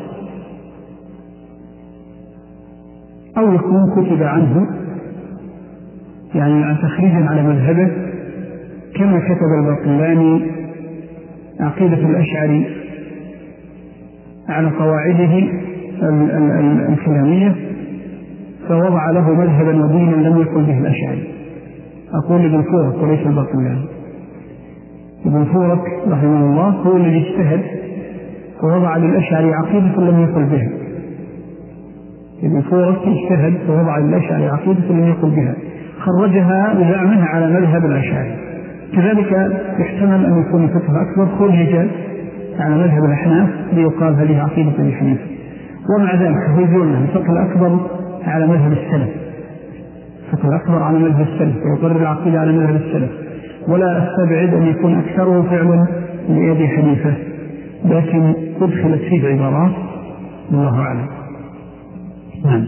أو يكون كتب عنه يعني عن تخريجا على مذهبه، كما كتب الباقلاني عقيدة الأشعري على قواعده الكلامية، فوضع له مذهبا ودينا لم يكن به الأشعري. أقول ابن فورك وليس الباقلاني. ابن فورك رحمه الله هو الذي اجتهد ووضع للأشعري عقيدة لم يقل بها. ابن فورك اجتهد ووضع للأشعري عقيدة لم يقل بها، خرجها بزعمها على مذهب الأشعري. كذلك يحتمل أن يكون الفقه الأكبر خرج على مذهب الأحناف ليقال هذه عقيدة ابن حنيفة، ومع ذلك يقولون الفقه الأكبر على مذهب السلف، الفقه الأكبر على مذهب السلف ويقرر العقيدة على مذهب السلف، ولا أستبعد أن يكون أكثره فعلا لأبي حنيفة، لكن أدخلت فيه عبارات الله أعلم. نعم.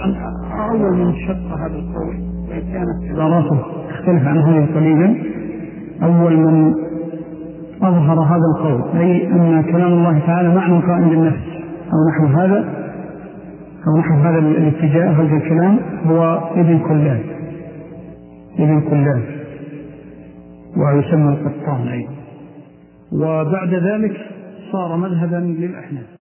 طبعا أول من شق هذا القول كانت عباراته تختلف عن هذه قليلا. أول من أظهر هذا القول أي أن كلام الله تعالى معنى قائم بالنفس أو نحو هذا أو نحو هذا الاتجاه هذا الكلام هو ابن كلاب ابن كلاب ويسمى القطان أيضا. وبعد ذلك صار مذهبا للأحناف.